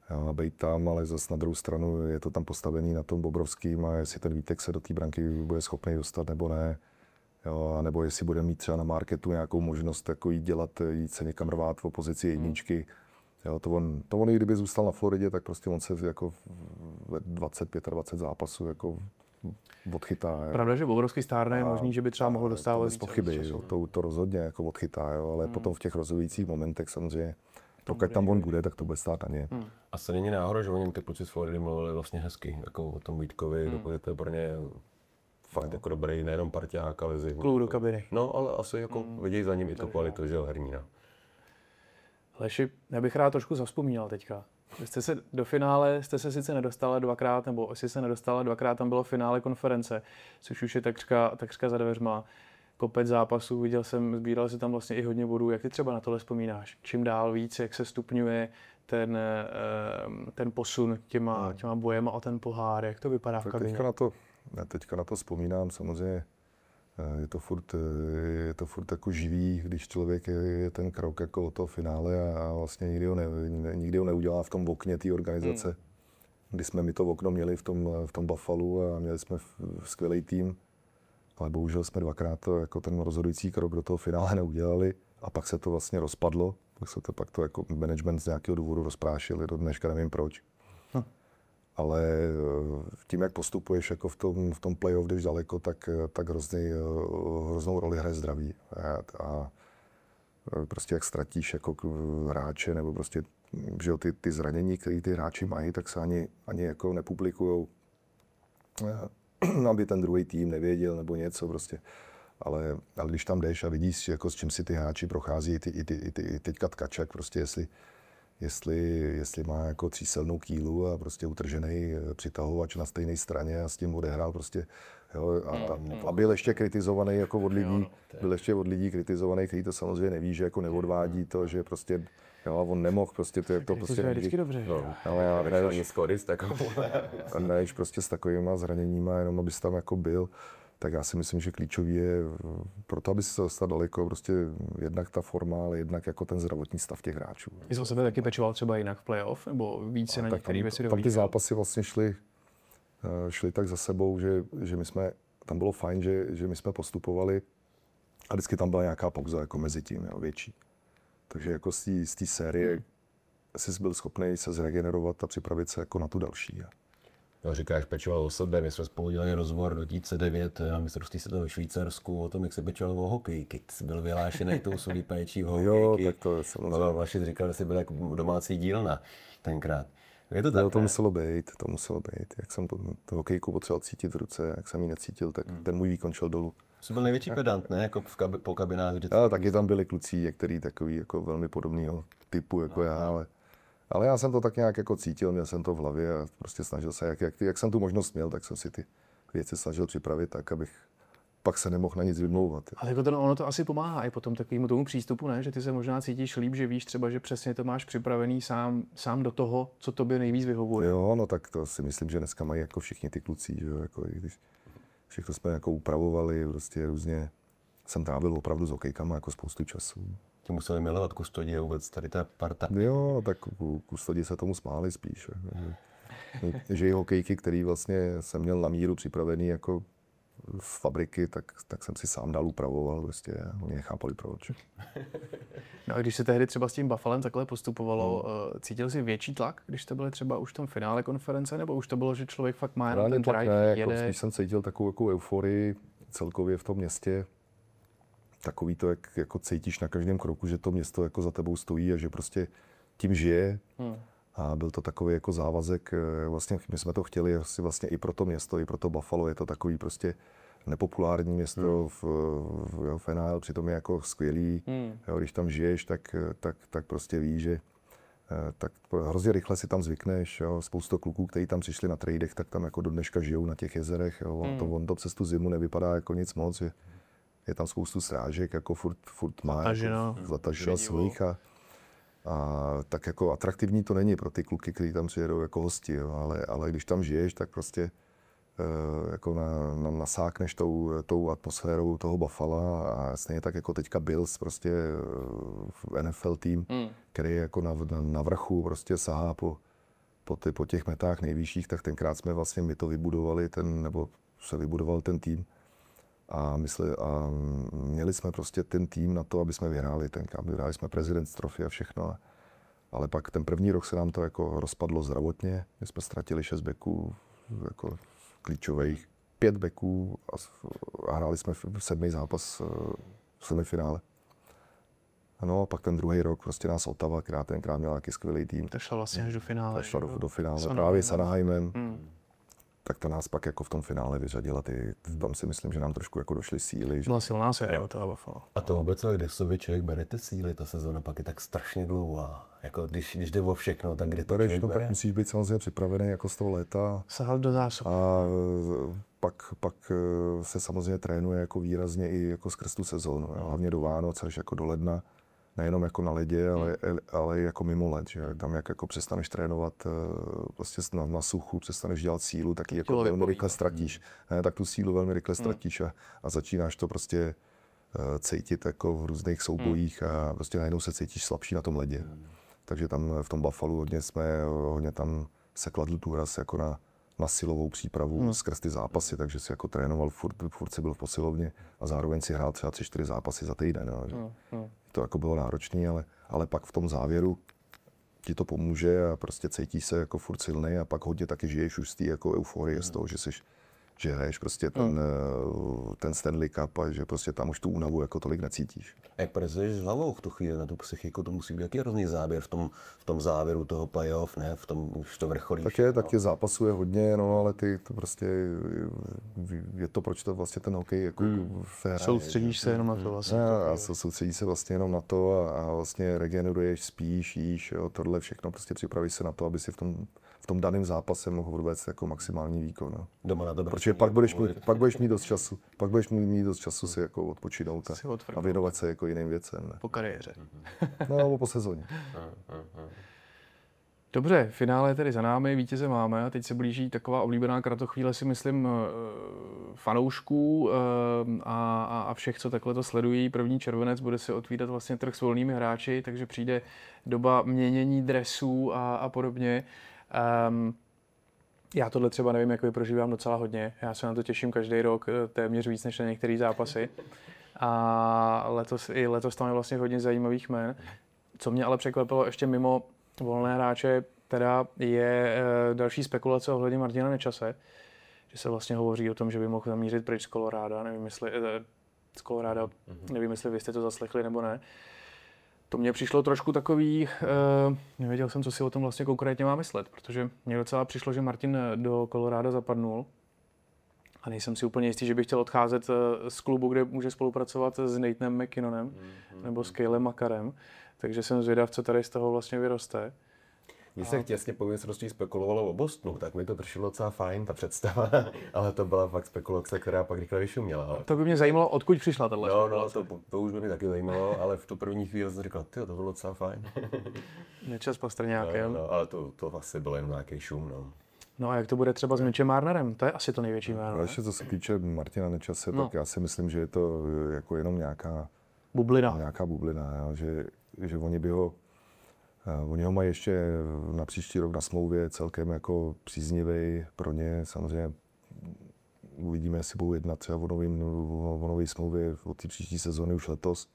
[SPEAKER 2] jo, a být tam, ale zase na druhou stranu je to tam postavený na tom obrovským a jestli ten Vítek se do té branky bude schopný dostat nebo ne. Jo, a nebo jestli bude mít třeba na marketu nějakou možnost jako jít dělat, jít se někam rvát v opozici jedničky. Jo, to on, to on i kdyby zůstal na Floridě, tak prostě on se jako ve dvacet, dvacet pět zápasů jako odchytá.
[SPEAKER 1] Pravda, že obrovský stárne je možný, že by třeba mohl dostávat
[SPEAKER 2] víc pochyby, jo, to, to rozhodně jako odchytá, jo, ale hmm. potom v těch rozhodujících momentech samozřejmě, pokud tam on bude, tak to bude stát na ně.
[SPEAKER 3] Hmm. Asi není náhoda, že o něm ty kluci z Floridy mluvili vlastně hezky, jako o tom Vítkovi, hmm. dokud to je pro ně fakt jako dobrý, nejenom parťák, ale zim.
[SPEAKER 1] Kluk do kabiny.
[SPEAKER 3] No, ale asi jako hmm. vidějí za ním i tu kvalitu, že jo, hernína.
[SPEAKER 1] Leši, já bych rád trošku zavzpomínal teďka. Vy jste se do finále, jste se sice nedostala dvakrát, nebo jestli se nedostala dvakrát, tam bylo finále konference, což už je takřka, takřka za dveřma. Kopec zápasů, viděl jsem, sbíral se tam vlastně i hodně bodů. Jak ty třeba na tohle vzpomínáš? Čím dál víc, jak se stupňuje ten, ten posun těma, těma bojema o ten pohár, jak to vypadá v kabině?
[SPEAKER 2] Teďka na to, já teďka na to vzpomínám, samozřejmě je to furt, je to furt jako živý, když člověk je, je ten krok jako od toho finále a vlastně nikdy ho, ne, nikdy ho neudělá v tom okně té organizace. Hmm. Kdy jsme my to okno měli v tom, v tom Buffalo a měli jsme skvělý tým, ale bohužel jsme dvakrát to, jako ten rozhodující krok do toho finále neudělali a pak se to vlastně rozpadlo. Pak se to, pak to jako management z nějakého důvodu rozprášili, do dneška nevím proč. Hm. Ale tím, jak postupuješ jako v tom, v tom playoff, když daleko, tak, tak hrozný, hroznou roli hraje zdraví. A, a prostě jak ztratíš jako hráče, nebo prostě, že jo, ty, ty zranění, které ty hráči mají, tak se ani, ani jako nepublikujou, aby ten druhý tým nevěděl nebo něco prostě. Ale, ale když tam jdeš a vidíš, jako s čím si ty hráči prochází, ty, i, ty, i, ty, i teďka Tkaček, prostě jestli Jestli, jestli má jako tříselnou kýlu a prostě utržený přitahovač na stejné straně a s tím odehrál prostě, jo, a, tam, a byl ještě kritizovaný jako od lidí, byl ještě od lidí kritizovaný, který to samozřejmě neví, že jako neodvádí to, že prostě, jo, a on nemohl prostě, to je to prostě...
[SPEAKER 1] To je vždycky dobře,
[SPEAKER 2] no, ale já nejdeš, nejdeš prostě s takovýma zraněníma, jenom abys tam jako byl. Tak já si myslím, že klíčový je pro to, aby se dostal daleko, prostě jednak ta forma, ale jednak jako ten zdravotní stav těch hráčů.
[SPEAKER 1] Jsi o sebe taky pečoval třeba jinak v playoff, nebo více na některé věci dohlížel?
[SPEAKER 2] Tam ty zápasy vlastně šly, šly tak za sebou, že, že my jsme, tam bylo fajn, že, že my jsme postupovali a vždycky tam byla nějaká pauza jako mezi tím, jo, větší. Takže jako z té série jsi byl schopný se zregenerovat a připravit se jako na tu další.
[SPEAKER 3] Jo, říkáš, pečoval o sebe, my jsme spolu dělali rozhovor do C devět na mistrovství světa ve Švýcarsku o tom, jak se pečoval o hokej. Keď jsi byl vyhlášený tou svou péčí o hokej.
[SPEAKER 2] Jo, tak to je samozřejmě.
[SPEAKER 3] No, Vlašic říkal, že jsi byl jako domácí dílna tenkrát. Je to tak,
[SPEAKER 2] jo, to muselo být, to muselo být. Jak jsem tu hokejku potřeboval cítit v ruce, jak jsem ji necítil, tak hmm. ten můj výkon šel dolů.
[SPEAKER 3] Jsi byl největší pedant, ne? Jako v kabi- po kabinách vždycky.
[SPEAKER 2] Jo, taky tam byli kluci, některý takový jako velmi podobného typu jako no, já, no. ale Ale já jsem to tak nějak jako cítil, měl jsem to v hlavě a prostě snažil se, jak, jak, jak jsem tu možnost měl, tak jsem si ty věci snažil připravit tak, abych pak se nemohl na nic vymlouvat.
[SPEAKER 1] Ale jako to, ono to asi pomáhá i potom takovému tomu přístupu, ne? Že ty se možná cítíš líp, že víš třeba, že přesně to máš připravený sám, sám do toho, co tobě nejvíc vyhovuje.
[SPEAKER 2] Jo, no tak to si myslím, že dneska mají jako všichni ty kluci, že jo, jako když všechno jsme jako upravovali, prostě různě, jsem trávil opravdu s hokejkama jako spoustu času.
[SPEAKER 3] Ti museli milovat Kustodie vůbec, tady ta parta.
[SPEAKER 2] Jo, tak Kustodie se tomu smáli spíš. Že i hokejky, který vlastně jsem měl na míru připravený jako z fabriky, tak, tak jsem si sám dál upravoval, prostě a oni nechápali proč.
[SPEAKER 1] No a když se tehdy třeba s tím Buffalem takhle postupovalo, no. Cítil jsi větší tlak, když jste byli třeba už v tom finále konference, nebo už to bylo, že člověk fakt má jenom ten drive,
[SPEAKER 2] ne,
[SPEAKER 1] jede?
[SPEAKER 2] Jako spíš jsem cítil takovou jako euforii celkově v tom městě. Takový to, jak jako cítíš na každém kroku, že to město jako za tebou stojí a že prostě tím žije. Hmm. A byl to takový jako závazek, vlastně my jsme to chtěli asi vlastně i pro to město, i pro to Buffalo, je to takový prostě nepopulární město hmm. v, v, v N H L, přitom je jako skvělý, hmm. jo, když tam žiješ, tak, tak, tak prostě víš, že tak hrozně rychle si tam zvykneš, jo. Spousta kluků, kteří tam přišli na tradech, tak tam jako do dneška žijou na těch jezerech, jo. Hmm. To, on to přes tu zimu nevypadá jako nic moc, je, je tam spoustu strážek, jako furt, furt má
[SPEAKER 1] zataženo,
[SPEAKER 2] jako, zataženo svých a A tak jako atraktivní to není pro ty kluky, kteří tam přijedou jako hosti, jo. Ale, ale když tam žiješ, tak prostě uh, jako na, na, nasákneš tou, tou atmosférou toho Buffala a stejně tak jako teďka Bills, prostě uh, N F L tým, mm. který je jako na, na, na vrchu, prostě sahá po, po, ty, po těch metách nejvyšších, tak tenkrát jsme vlastně my to vybudovali, ten, nebo se vybudoval ten tým. A, mysli, a měli jsme prostě ten tým na to, aby jsme vyhráli. Tenkrát vyhráli jsme President's Trophy a všechno. Ale pak ten první rok se nám to jako rozpadlo zdravotně. My jsme ztratili šest beků jako klíčových, pět beků a, a hráli jsme v sedmý zápas v semifinále. No a pak ten druhý rok prostě nás Ottawa, která tenkrát měla taky skvělý tým.
[SPEAKER 1] To šlo vlastně až do finále.
[SPEAKER 2] To šlo do, do finále
[SPEAKER 1] s
[SPEAKER 2] právě s Anaheimem.
[SPEAKER 1] Hmm.
[SPEAKER 2] Tak to nás pak jako v tom finále vyřadila. Ty, tam si myslím, že nám trošku jako došly síly. Že...
[SPEAKER 1] Byla silná série od toho Buffalo.
[SPEAKER 3] A to vůbec, kde sobě člověk bere ty síly, ta sezóna pak je tak strašně dlouhá. Jako když, když jde o všechno, tak kde to
[SPEAKER 2] Bereš,
[SPEAKER 3] člověk
[SPEAKER 2] no,
[SPEAKER 3] bere?
[SPEAKER 2] tak musíš být samozřejmě připravený jako z toho léta.
[SPEAKER 1] Sahat do zásob.
[SPEAKER 2] A pak, pak se samozřejmě trénuje jako výrazně i jako skrz tu sezónu. Hlavně do Vánoc až jako do ledna. Nejenom jako na ledě, ale, ale jako mimo led, že tam jak jako přestaneš trénovat prostě na, na suchu, přestaneš dělat sílu, tak ji jako velmi rychle ztratíš. Ne, tak tu sílu velmi rychle ztratíš a, a začínáš to prostě uh, cítit jako v různých soubojích a prostě najednou se cítíš slabší na tom ledě. Takže tam v tom Buffalo hodně jsme, hodně tam se kladl důraz jako na, na silovou přípravu hmm. skrz ty zápasy, takže si jako trénoval, furt, furt si byl v posilovně a zároveň si hrál třeba tři, čtyři zápasy za týden. No, že? Hmm. Hmm. To jako bylo náročné, ale, ale pak v tom závěru ti to pomůže a prostě cítíš se jako furt silnej a pak hodně taky žiješ už z té jako euforie, hmm. z toho, že jsi že hraješ prostě ten, hmm. ten Stanley Cup a že prostě tam už tu únavu jako tolik necítíš.
[SPEAKER 3] Jak pracuješ s hlavou v tu chvíli na tu psychiku, to musí být jaký hrozný záběr v tom, v tom závěru toho playoff, ne? V tom, už to vrcholí.
[SPEAKER 2] Tak je, tak je zápasů je hodně, no, ale ty to prostě, je to, proč to vlastně ten hokej jako hmm. se hraje.
[SPEAKER 1] Soustředíš se jenom na to vlastně.
[SPEAKER 2] Ne, a soustředíš se vlastně jenom na to a, a vlastně regeneruješ, spíš, jíš, jo, tohle všechno, prostě připravíš se na to, aby si v tom v tom daném zápase mohl odvést jako maximální výkon. No.
[SPEAKER 3] Doma na to
[SPEAKER 2] protože pak budeš, mít, pak budeš mít dost času, pak budeš mít dost času si jako odpočinout a, a věnovat se jako jiným věcem. Ne?
[SPEAKER 1] Po kariéře.
[SPEAKER 2] No, nebo po sezóně.
[SPEAKER 1] Dobře, finále je tedy za námi, vítěze máme a teď se blíží taková oblíbená kratochvíle, si myslím, fanoušků a, a všech, co takhle to sledují. První červenec bude se otvírat vlastně trh s volnými hráči, takže přijde doba měnění dresů a, a podobně. Um, já tohle třeba nevím, jak vy prožívám docela hodně. Já se na to těším každý rok, téměř víc než na některé zápasy. A letos, i letos tam je vlastně hodně zajímavých jmen. Co mě ale překvapilo ještě mimo volné hráče, teda je e, další spekulace ohledně Martina Nečase, že se vlastně hovoří o tom, že by mohl zamířit pryč z Colorada. Nevím, jestli, e, z Colorada, nevím, jestli vy jste to zaslechli nebo ne. To mně přišlo trošku takový, uh, nevěděl jsem, co si o tom vlastně konkrétně má myslet, protože mně docela přišlo, že Martin do Colorada zapadnul a nejsem si úplně jistý, že bych chtěl odcházet z klubu, kde může spolupracovat s Nathenem McKinnonem mm-hmm. nebo s Calem Makarem, takže jsem zvědav, co tady z toho vlastně vyroste.
[SPEAKER 3] Mně se těsně po mistrovství spekulovalo o Bostonu, tak mi to přišlo docela fajn, ta představa, ale to byla fakt spekulace, která pak rychle vyšuměla. Ale...
[SPEAKER 1] To by mě zajímalo, odkud přišla tahle
[SPEAKER 3] no, spekulace. No, to, to už by mě taky zajímalo, ale v tu první chvíli jsem říkal, tyjo, to bylo docela fajn.
[SPEAKER 1] Nečas Pastrňák,
[SPEAKER 3] no, no, ale to, to asi bylo jen nějaký šum, no.
[SPEAKER 1] No a jak to bude třeba s Mitchem Marnerem? To je asi to největší jméno.
[SPEAKER 2] No, ještě co se týče Martina Nečase, no. tak já si myslím, že je to jako jenom nějaká
[SPEAKER 1] bublina,
[SPEAKER 2] nějaká bublina jo, že, že oni by ho Uh, oni ho mají ještě na příští rok na smlouvě celkem jako příznivý pro ně. Samozřejmě uvidíme, jestli budou jednat třeba o nové smlouvě od té příští sezóny už letos.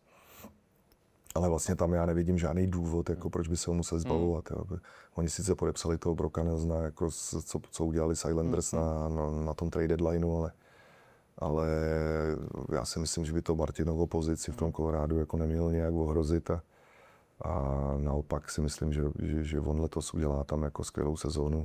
[SPEAKER 2] Ale vlastně tam já nevidím žádný důvod, jako proč by se ho museli zbavovat. Jo. Oni sice podepsali toho Brocka Nelsona, jako co, co udělali s Islanders mm. na, na, na tom trade deadlineu, ale, ale já si myslím, že by to Martinovo pozici v tom Coloradu jako nemělo nějak ohrozit. A, A naopak si myslím, že, že, že on letos udělá tam jako skvělou sezónu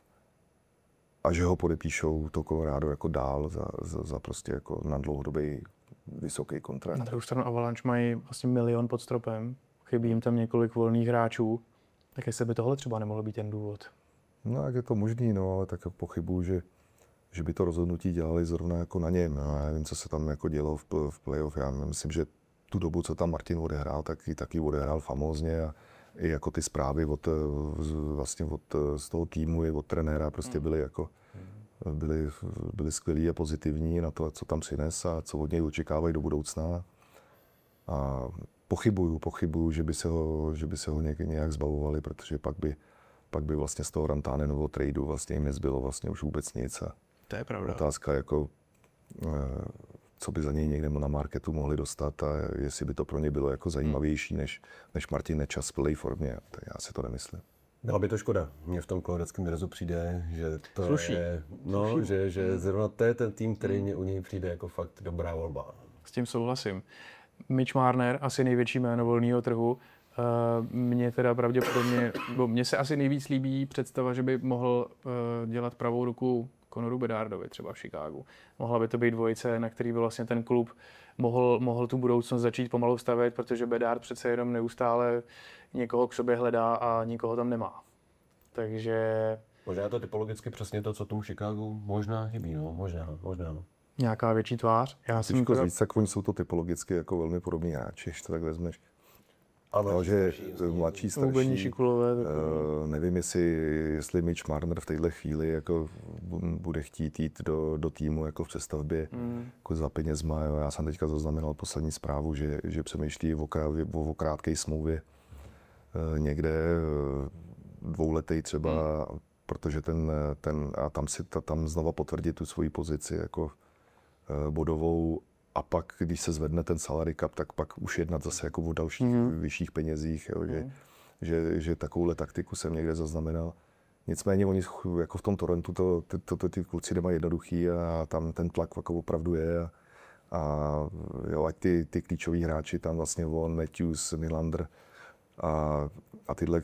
[SPEAKER 2] a že ho podepíšou to Colorado jako dál za, za, za prostě jako na dlouhodobý vysoký kontrakt.
[SPEAKER 1] Na druhou stranu Avalanche mají vlastně milion pod stropem, chybí jim tam několik volných hráčů, tak jestli by tohle třeba nemohl být ten důvod?
[SPEAKER 2] No, jak je to možný, no, ale tak pochybuju, že, že by to rozhodnutí dělali zrovna jako na něm. No, já nevím, co se tam jako dělo v, v playoff, já myslím, že tu dobu, co tam Martin odehrál, tak ji taky odehrál famózně a i jako ty zprávy od, vlastně od, z toho týmu i od trenéra prostě byly jako byly, byly skvělý a pozitivní na to, co tam přines a co od něj očekávají do budoucna. A pochybuju, pochybuju, že by se ho, že by se ho nějak, nějak zbavovali, protože pak by, pak by vlastně z toho Rantanenovo tradu vlastně jim nezbylo vlastně už vůbec nic. A
[SPEAKER 1] to je pravda.
[SPEAKER 2] Otázka jako, co by za něj někde na marketu mohli dostat a jestli by to pro ně bylo jako zajímavější než, než Martin Nečas v plné formě. Tak já si to nemyslím.
[SPEAKER 3] Byla by to škoda. Mně v tom koloradském dresu přijde, že to
[SPEAKER 1] Sluší.
[SPEAKER 3] je, no, Sluší. že, že zrovna to je ten tým, který mě u něj přijde jako fakt dobrá volba.
[SPEAKER 1] S tím souhlasím. Mitch Marner, asi největší jméno volného trhu. Mně teda pravděpodobně, bo mně se asi nejvíc líbí představa, že by mohl dělat pravou ruku Connoru Bedardovi třeba v Chicagu. Mohla by to být dvojice, na který by vlastně ten klub mohl, mohl tu budoucnost začít pomalu stavět, protože Bedard přece jenom neustále někoho k sobě hledá a nikoho tam nemá. Takže...
[SPEAKER 3] Možná je to typologicky přesně to, co tomu Chicagu možná chybí, no, možná, možná, no.
[SPEAKER 1] Nějaká větší tvář. Já jsem
[SPEAKER 2] Těžko říct, tak oni jsou to typologicky jako velmi podobní hráči, když to tak vezmeš.
[SPEAKER 3] Ano,
[SPEAKER 2] no, že mladší, starší, uh, nevím, jestli, jestli Mitch Marner v této chvíli jako bude chtít jít do, do týmu jako v přestavbě mm. jako za penězma. Jo. Já jsem teďka zaznamenal poslední zprávu, že, že přemýšlí o, o, o krátké smlouvě uh, někde uh, dvouletej třeba, mm. protože ten, ten a tam si ta, tam znova potvrdit tu svoji pozici jako uh, bodovou. A pak, když se zvedne ten salary cap, tak pak už jednat zase jako o dalších mm. vyšších penězích, jo, že, mm. že, že takovouhle taktiku jsem někde zaznamenal. Nicméně oni jako v tom Torontu to, to, to, to ty kluci nemají jednoduchý a tam ten tlak jako opravdu je. A, a jo, ať ty, ty klíčoví hráči tam vlastně on, Matthews, Nylander a, a tyhle,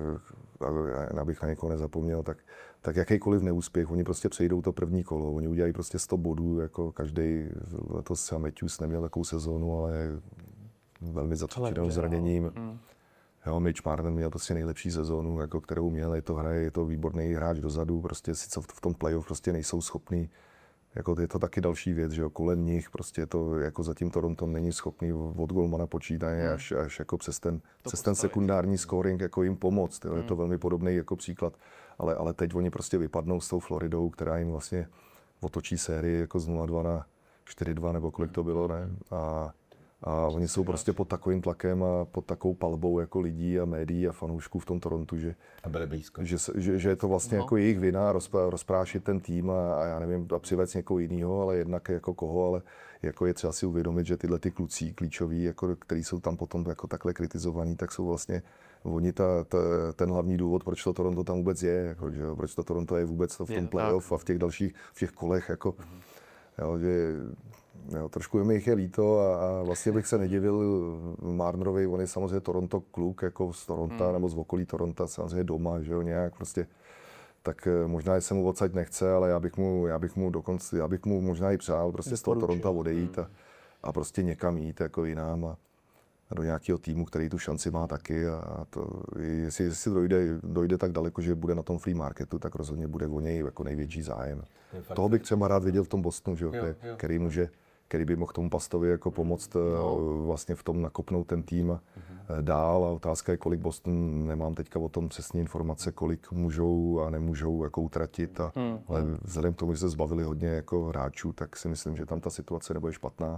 [SPEAKER 2] abych na někoho nezapomněl, tak, tak jakýkoliv neúspěch, oni prostě přejdou to první kolo, oni udělají prostě sto bodů, jako každý, letos třeba Matthews neměl takovou sezónu, ale velmi zatřečenou zraněním. Mm. Jo, Mitch Marner měl prostě nejlepší sezónu, jako kterou měl, je to hraje, je to výborný hráč dozadu, prostě sice v tom playoff prostě nejsou schopní. Jako je to taky další věc, že jo, kolem nich prostě to jako zatím Toronto není schopný od golmana počítají hmm. až, až jako přes ten, přes ten sekundární scoring jako jim pomoct. Jo. Hmm. Je to velmi podobný jako příklad, ale, ale teď oni prostě vypadnou s tou Floridou, která jim vlastně otočí sérii jako z nula dva na čtyři dva nebo kolik to bylo, ne? A, a oni jsou prostě pod takovým tlakem a pod takovou palbou jako lidí a médií a fanoušků v tom Torontu, že,
[SPEAKER 3] a byli blízko.
[SPEAKER 2] Že, že, že je to vlastně no. jako jejich vina rozpr- rozprášit ten tým a, a já nevím, a přivést někoho jiného, ale jednak jako koho, ale jako je třeba si uvědomit, že tyhle ty kluci klíčoví, jako, který jsou tam potom jako takhle kritizovaní, tak jsou vlastně oni ta, ta, ten hlavní důvod, proč to Toronto tam vůbec je, jako, že, proč to Toronto je vůbec to v tom playoff a v těch dalších, v těch kolech, jako, mm-hmm. jo, že jo, trošku mi jich je líto a, a vlastně bych se nedivil Marnerovi, on je samozřejmě Toronto kluk, jako z Toronto hmm. nebo z okolí Toronto, samozřejmě doma, že jo, nějak prostě, tak možná se mu odsaď nechce, ale já bych mu, já bych mu dokonce, já bych mu možná i přál prostě z toho Toronto odejít a, a prostě někam jít, jako jinam a, a do nějakého týmu, který tu šanci má taky a to, jestli, jestli dojde, dojde tak daleko, že bude na tom free marketu, tak rozhodně bude o něj jako největší zájem. Toho bych třeba rád viděl v tom Bostonu, že jo, jo, jo. který může který by mohl tomu Pastovi jako pomoct no. vlastně v tom nakopnout ten tým mm-hmm. dál a otázka je, kolik Boston, nemám teďka o tom přesně informace, kolik můžou a nemůžou jako utratit, a, mm. ale vzhledem k tomu, že se zbavili hodně jako hráčů, tak si myslím, že tam ta situace nebude špatná.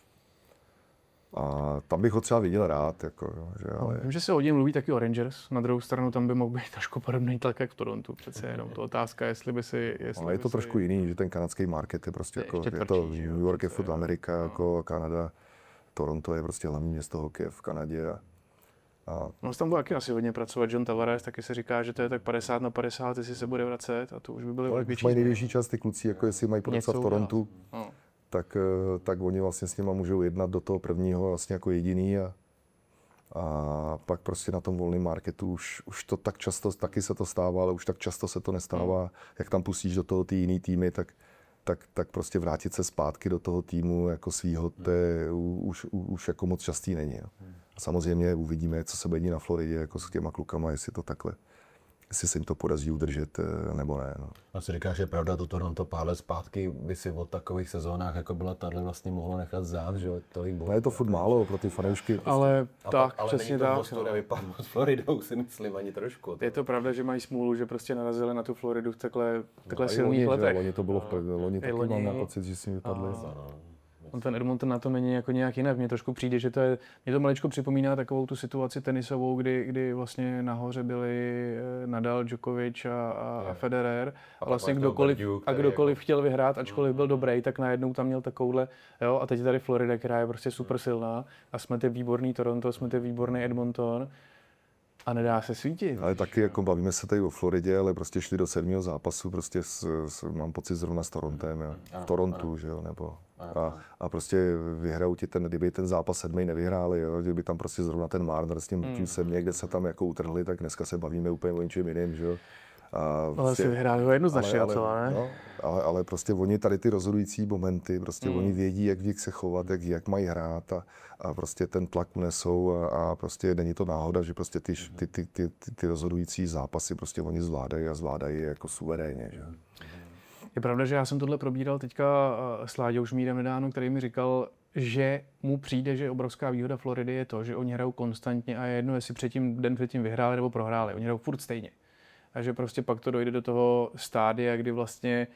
[SPEAKER 2] A tam bych ho třeba viděl rád. Jako, že, ale...
[SPEAKER 1] Vím, že se hodně mluví taky o Rangers. Na druhou stranu tam by mohl být trošku podobný tlak jak v Torontu. Přece jenom to otázka, jestli by si... Jestli
[SPEAKER 2] ale je to
[SPEAKER 1] si...
[SPEAKER 2] trošku jiný, že ten kanadský market je prostě je jako... Je to New York je furt Amerika, no. jako Kanada. Toronto je prostě hlavní město hokeje v Kanadě. A, a...
[SPEAKER 1] No tam bude taky asi hodně pracovat. John Tavares, taky se říká, že to je tak padesát na padesát, jestli se bude vracet a to už by byly
[SPEAKER 2] ale
[SPEAKER 1] větší.
[SPEAKER 2] Mají největší čas ty kluci, jako jestli mají podepsat v Torontu.
[SPEAKER 1] No.
[SPEAKER 2] Tak, tak oni vlastně s nima můžou jednat do toho prvního vlastně jako jediný a, a pak prostě na tom volném marketu už, už to tak často, taky se to stává, ale už tak často se to nestává, mm. jak tam pustíš do toho ty jiný týmy, tak, tak, tak prostě vrátit se zpátky do toho týmu jako svýho, to je, už, už jako moc častý není. Jo. A samozřejmě uvidíme, co se bude na Floridě jako s těma klukama, jestli to takhle. Jestli se jim to podaří udržet, nebo ne. No.
[SPEAKER 3] A si říkáš, že je pravda, to Toronto pár let zpátky by si od takových sezónách, jako byla tahle, vlastně mohlo nechat zát, že tolik bylo.
[SPEAKER 2] No je to furt málo pro ty fanoušky. Prostě.
[SPEAKER 1] Ale
[SPEAKER 3] a
[SPEAKER 1] tak,
[SPEAKER 3] ale
[SPEAKER 1] přesně
[SPEAKER 3] tak. Ale
[SPEAKER 1] tak.
[SPEAKER 3] to nevypadlo s Floridou, si myslím, ani trošku.
[SPEAKER 1] Je to pravda, že mají smůlu, že prostě narazili na tu Floridu v takhle, takhle
[SPEAKER 2] no,
[SPEAKER 1] silných letech.
[SPEAKER 2] Loni to bylo v první, loni taky
[SPEAKER 1] loni...
[SPEAKER 2] mám pocit, že si mi vypadli.
[SPEAKER 3] No,
[SPEAKER 1] On ten Edmonton na to není jako nějak jinak. Mně trošku přijde, že to je, mě to maličko připomíná takovou tu situaci tenisovou, kdy, kdy vlastně nahoře byli Nadal, Djokovic a, a Federer. A vlastně kdokoliv, a kdokoliv chtěl vyhrát, ačkoliv byl dobrý, tak najednou tam měl takovouhle, jo, a teď je tady Florida, která je prostě super silná a jsme ty výborný Toronto, jsme ty výborný Edmonton. A nedá se svítit.
[SPEAKER 2] Ale taky jako bavíme se tady o Floridě, ale prostě šli do sedmého zápasu, prostě s, s, mám pocit zrovna s Torontem, jo. v Torontu, že jo, nebo a, a prostě vyhrajou ti ten, kdyby ten zápas sedmý nevyhráli, jo, kdyby tam prostě zrovna ten Marner s tím, hmm. tím sedmě, kde se tam jako utrhli, tak dneska se bavíme úplně o něčem jiným, že jo. A
[SPEAKER 1] ale prostě, si vyhráli ho jednoznačně,
[SPEAKER 2] ale,
[SPEAKER 1] ale, ne?
[SPEAKER 2] No, ale, ale prostě oni tady ty rozhodující momenty, prostě mm. oni vědí, jak v nich se chovat, jak, jak mají hrát a, a prostě ten tlak unesou a, a prostě není to náhoda, že prostě ty, ty, ty, ty, ty, ty rozhodující zápasy prostě oni zvládají a zvládají jako suverénně, že?
[SPEAKER 1] Je pravda, že já jsem tohle probíral teďka s Láďou Šmídem nedávno, který mi říkal, že mu přijde, že obrovská výhoda Floridy je to, že oni hrajou konstantně a je jedno, jestli předtím, den předtím vyhráli nebo prohráli. Oni hrajou furt stejně. A že prostě pak to dojde do toho stádia, kdy vlastně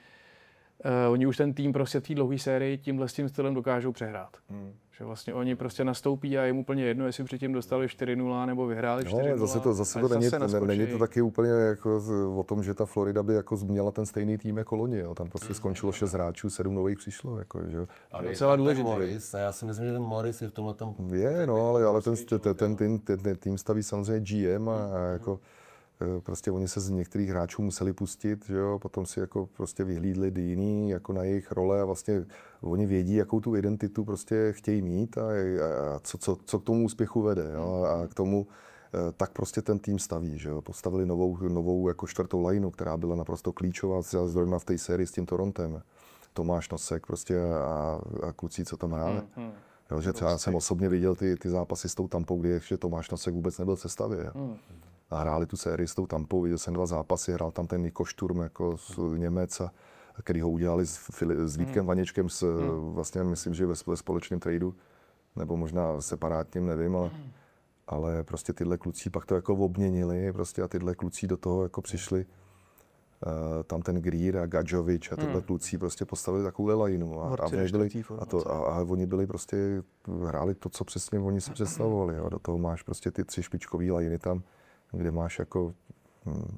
[SPEAKER 1] uh, oni už ten tým prostě v té dlouhé sérii tímhle s tím stylem dokážou přehrát. Hmm. Že vlastně oni prostě nastoupí a je mu úplně jedno, jestli předtím dostali čtyři nula nebo vyhráli čtyři nula.
[SPEAKER 2] No, zase to, zase to není, zase není to taky úplně jako o tom, že ta Florida by jako měla ten stejný tým jako loni. Jo. Tam prostě skončilo šest hráčů, sedm nových přišlo. Jako, že?
[SPEAKER 3] Ale je docela důležitý. Morris, a já si myslím, že ten Morris je v tomhle tom...
[SPEAKER 2] Je, no, ale, ale ten, ten, ten, ten, ten, ten tým staví samozřejmě G M a, a jako... Prostě oni se z některých hráčů museli pustit, že jo, potom si jako prostě vyhlídli jiný jako na jejich role a vlastně oni vědí, jakou tu identitu prostě chtějí mít a, a co, co, co k tomu úspěchu vede, jo, a k tomu tak prostě ten tým staví, že jo. Postavili novou, novou jako čtvrtou lineu, která byla naprosto klíčová zrovna v té sérii s tím Torontem. Tomáš Nosek prostě a, a kluci, co tam hráli. Hmm, jo, že třeba jsem osobně viděl ty, ty zápasy s tou Tampou, kdy ještě Tomáš Nosek vůbec nebyl v sestavě. Hmm. A hráli tu sérii s tou Tampou, viděl jsem dva zápasy, hrál tam ten Niko Šturm jako Němec, a, který ho udělali s, s Vítkem hmm. Vaněčkem, s, hmm. vlastně myslím, že ve, ve společném tradu, nebo možná separátním, nevím, ale, hmm. ale prostě tyhle kluci pak to jako obměnili prostě a tyhle kluci do toho jako přišli. Uh, tam ten Greer a Gadžovič a tyhle hmm. kluci prostě postavili takovou lajnu a, a, byli, a, to, a, a oni byli prostě, hráli to, co přesně oni si představovali. Jo. Do toho máš prostě ty tři špičkový lajny tam, kde máš jako, hm,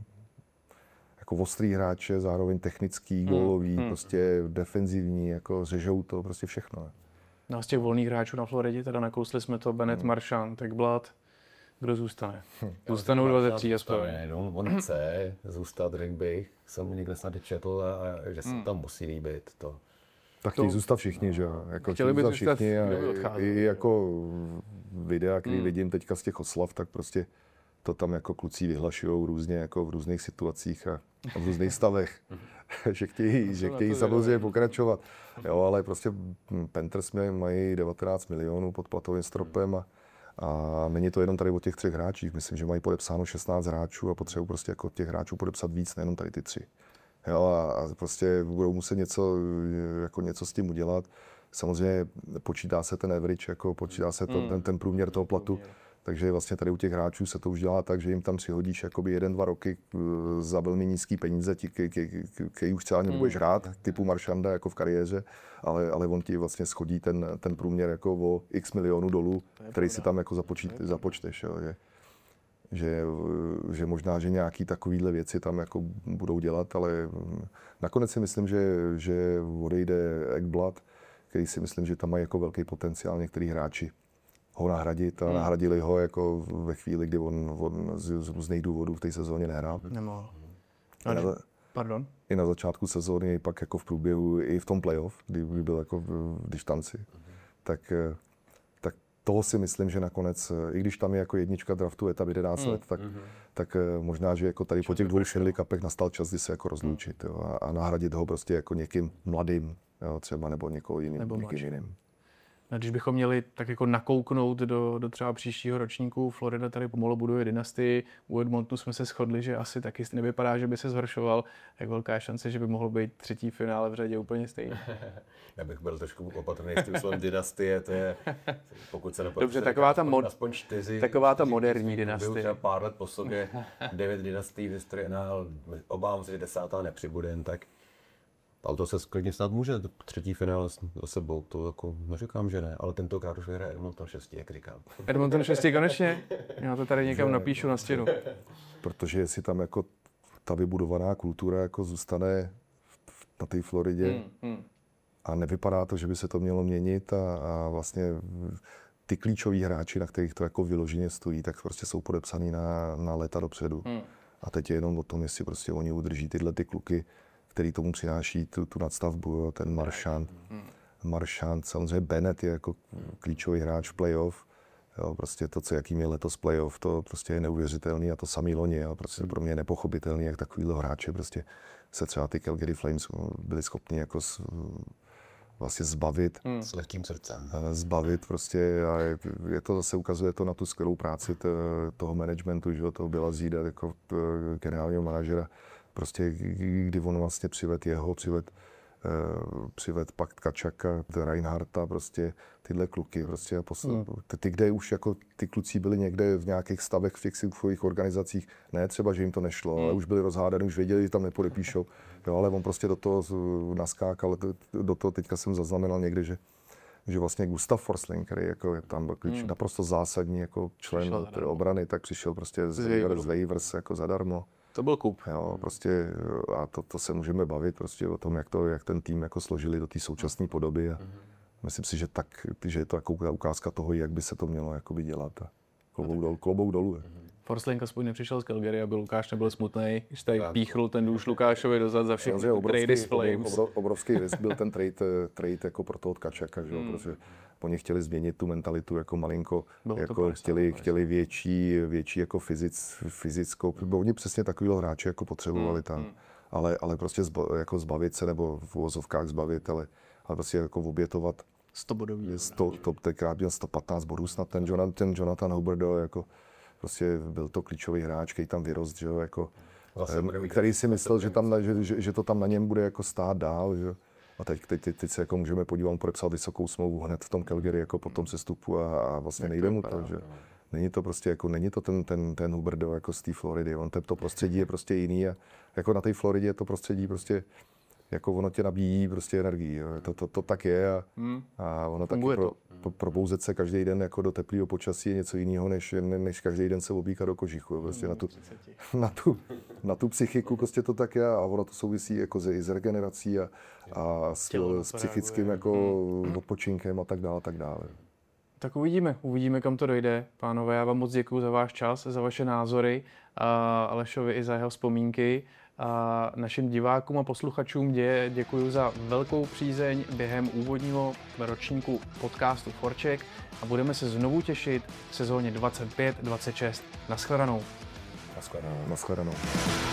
[SPEAKER 2] jako ostrý hráče, zároveň technický, gólový, hmm. prostě defenzivní, jako řežou to, prostě všechno.
[SPEAKER 1] No a z těch volných hráčů na Floridě, teda nakousli jsme to Bennett, hmm. Marchand, Ekblad. Kdo zůstane? Hm. Zůstanou dva ze tří aspoň.
[SPEAKER 3] On chce zůstat, řekl bych. Jsem někde snad četl, a, a že se hmm. tam musí líbit. To.
[SPEAKER 2] Tak chtějí zůstat všichni, že jo? Jako
[SPEAKER 1] chtěli by zůstat
[SPEAKER 2] všichni a i, i jako videa, který hmm. vidím teďka z těch oslav, tak prostě to tam jako kluci vyhlašujou různě jako v různých situacích a, a v různých stavech, že chtějí, že chtějí samozřejmě pokračovat. Jo, ale prostě Panthers mají devatenáct milionů pod platovým stropem a, a není to jenom tady o těch třech hráčích. Myslím, že mají podepsáno šestnáct hráčů a potřebují prostě jako těch hráčů podepsat víc, nejenom tady ty tři. Jo, a, a prostě budou muset něco, jako něco s tím udělat. Samozřejmě počítá se ten average, jako počítá se to, hmm. ten, ten průměr toho platu. Takže vlastně tady u těch hráčů se to už dělá tak, že jim tam přihodíš jakoby jeden, dva roky za velmi nízký peníze, který už třeba nebudeš hrát, typu Marchanda jako v kariéře, ale, ale on ti vlastně schodí ten, ten průměr jako o x milionů dolů, který si tam jako započít, započteš. Jo, že, že, že možná, že nějaký takovýhle věci tam jako budou dělat, ale nakonec si myslím, že, že odejde Ekblad, který si myslím, že tam mají jako velký potenciál některý hráči ho nahradit a hmm. nahradili ho jako ve chvíli, kdy on, on z, z různých důvodů v té sezóně nehrál.
[SPEAKER 1] Nemohl.
[SPEAKER 2] I na,
[SPEAKER 1] Pardon?
[SPEAKER 2] I na začátku sezóny, pak jako v průběhu, i v tom playoff, kdy byl jako v distanci, hmm. tak, tak toho si myslím, že nakonec, i když tam je jako jednička draftu etap jedenáct let, tak, hmm. tak možná, že jako tady po těch dvou Stanley Cupech nastal čas, kdy se jako rozloučit, jo, a, a nahradit ho prostě jako někým mladým, jo, třeba nebo někoho jiným, nebo někým jiným.
[SPEAKER 1] Když bychom měli tak jako nakouknout do, do třeba příštího ročníku, Florida tady pomalu buduje dynastii, u Edmontonu jsme se shodli, že asi taky nevypadá, že by se zhoršoval, jak velká šance, že by mohlo být třetí finále v řadě úplně stejný.
[SPEAKER 3] Já bych byl trošku opatrný s tím slovem dynastie, to je, pokud se nepotřebuje,
[SPEAKER 1] dobře, taková ta, mod,
[SPEAKER 3] aspoň čtyři,
[SPEAKER 1] taková ta moderní dynastie.
[SPEAKER 3] Byl třeba pár let po sobě, devět dynastií v historii N H L, obávám se, že desátá nepřibude jen tak. Ale to se klidně snad může, třetí finále za sebou, to jako neříkám, že ne, ale tentokrát už vyhraje Edmonton šest, jak říkám.
[SPEAKER 1] Edmonton šest konečně? Já to tady někam napíšu na stěnu.
[SPEAKER 2] Protože jestli tam jako ta vybudovaná kultura jako zůstane na té Floridě hmm, hmm. a nevypadá to, že by se to mělo měnit a, a vlastně ty klíčoví hráči, na kterých to jako vyloženě stojí, tak prostě jsou podepsaný na, na léta dopředu. Hmm. A teď je jenom o tom, jestli prostě oni udrží tyhle ty kluky, který tomu přináší tu, tu nadstavbu, jo, ten Marchand. Hmm. Marchand, samozřejmě Bennett je jako klíčový hráč v playoff. Jo, prostě to, co, jakým je letos playoff, to prostě je neuvěřitelný a to samý loni. Jo, prostě pro mě je nepochopitelný, jak takovýhle hráče prostě se třeba ty Calgary Flames byli schopni jako s, vlastně zbavit.
[SPEAKER 3] Hmm. S lehkým srdcem.
[SPEAKER 2] Zbavit prostě a je, je to zase ukazuje to na tu skvělou práci t, toho managementu, že jo, toho Billa Zída jako generálního manažera. Prostě kdy on vlastně přived jeho, přived Uh, přived pak Tkačaka, Reinhardta, prostě tyhle kluky, prostě a posl- mm. ty, ty, kde už jako ty kluci byli někde v nějakých stavech v těch svých organizacích, ne třeba, že jim to nešlo, mm. ale už byli rozhádaní, už věděli, že tam nepodepíšou, jo, ale on prostě do toho naskákal, do toho teďka jsem zaznamenal někde, že že vlastně Gustav Forsling, který jako je tam mm. naprosto zásadní jako člen obrany, tak přišel prostě z, z waivers jako zadarmo.
[SPEAKER 1] To byl kup.
[SPEAKER 2] Jo, prostě a to, to se můžeme bavit prostě o tom, jak, to, jak ten tým jako složili do té současné podoby a myslím si, že, tak, že je to jako ukázka toho, jak by se to mělo jakoby dělat a klobouk dolů. Klobouk dolů.
[SPEAKER 1] Forsling aspoň nepřišel z Calgary, aby Lukáš nebyl smutný, když tady píchl ten důš Lukášovi dozad za všechny trady s Flames.
[SPEAKER 2] Obrov, obrovský risk byl ten trade, trade jako pro toho Tkačaka, že jo, hmm. protože oni chtěli změnit tu mentalitu jako malinko, bylo jako chtěli, chtěli větší, větší jako fyzic, fyzickou, bo oni přesně takovýhle hráče jako potřebovali hmm. tam, ale, ale prostě zba, jako zbavit se, nebo v uvozovkách zbavit, ale, ale prostě jako obětovat
[SPEAKER 1] sto bodový.
[SPEAKER 2] sto, to tenkrát měl sto patnáct bodů snad ten Jonathan, ten Jonathan Huberdeau, jako prostě byl to klíčový hráč, který tam vyrost, že jo, jako, um, který si myslel, že, tam, že, že, že to tam na něm bude jako stát dál, že jo. A teď, teď, teď, teď se jako můžeme podívat, on podepsal vysokou smlouvu hned v tom Calgary jako po tom sestupu a, a vlastně nejde mu to, že není to prostě jako, není to ten, ten, ten Huberdeau jako z té Floridy, on to prostředí je prostě jiný a jako na té Floridě je to prostředí prostě jako ono tě nabíjí prostě energii, to, to, to tak je a, hmm. a ono taky pro, pro, probouzet se každý den jako do teplého počasí je něco jiného, než, než každý den se obíkat do kožichu, prostě na tu, na tu, na tu psychiku prostě to tak je a ono to souvisí jako s, s regenerací a, a s, s psychickým jako hmm. odpočinkem a tak dále, tak dále.
[SPEAKER 1] Tak uvidíme, uvidíme, kam to dojde. Pánové, já vám moc děkuji za váš čas, za vaše názory, a Alešovi i za jeho vzpomínky. A našim divákům a posluchačům dě, děkuji za velkou přízeň během úvodního ročníku podcastu Forček a budeme se znovu těšit v sezóně dvacet pět dvacet šest. Naschledanou.
[SPEAKER 2] Naschledanou. Naschledanou.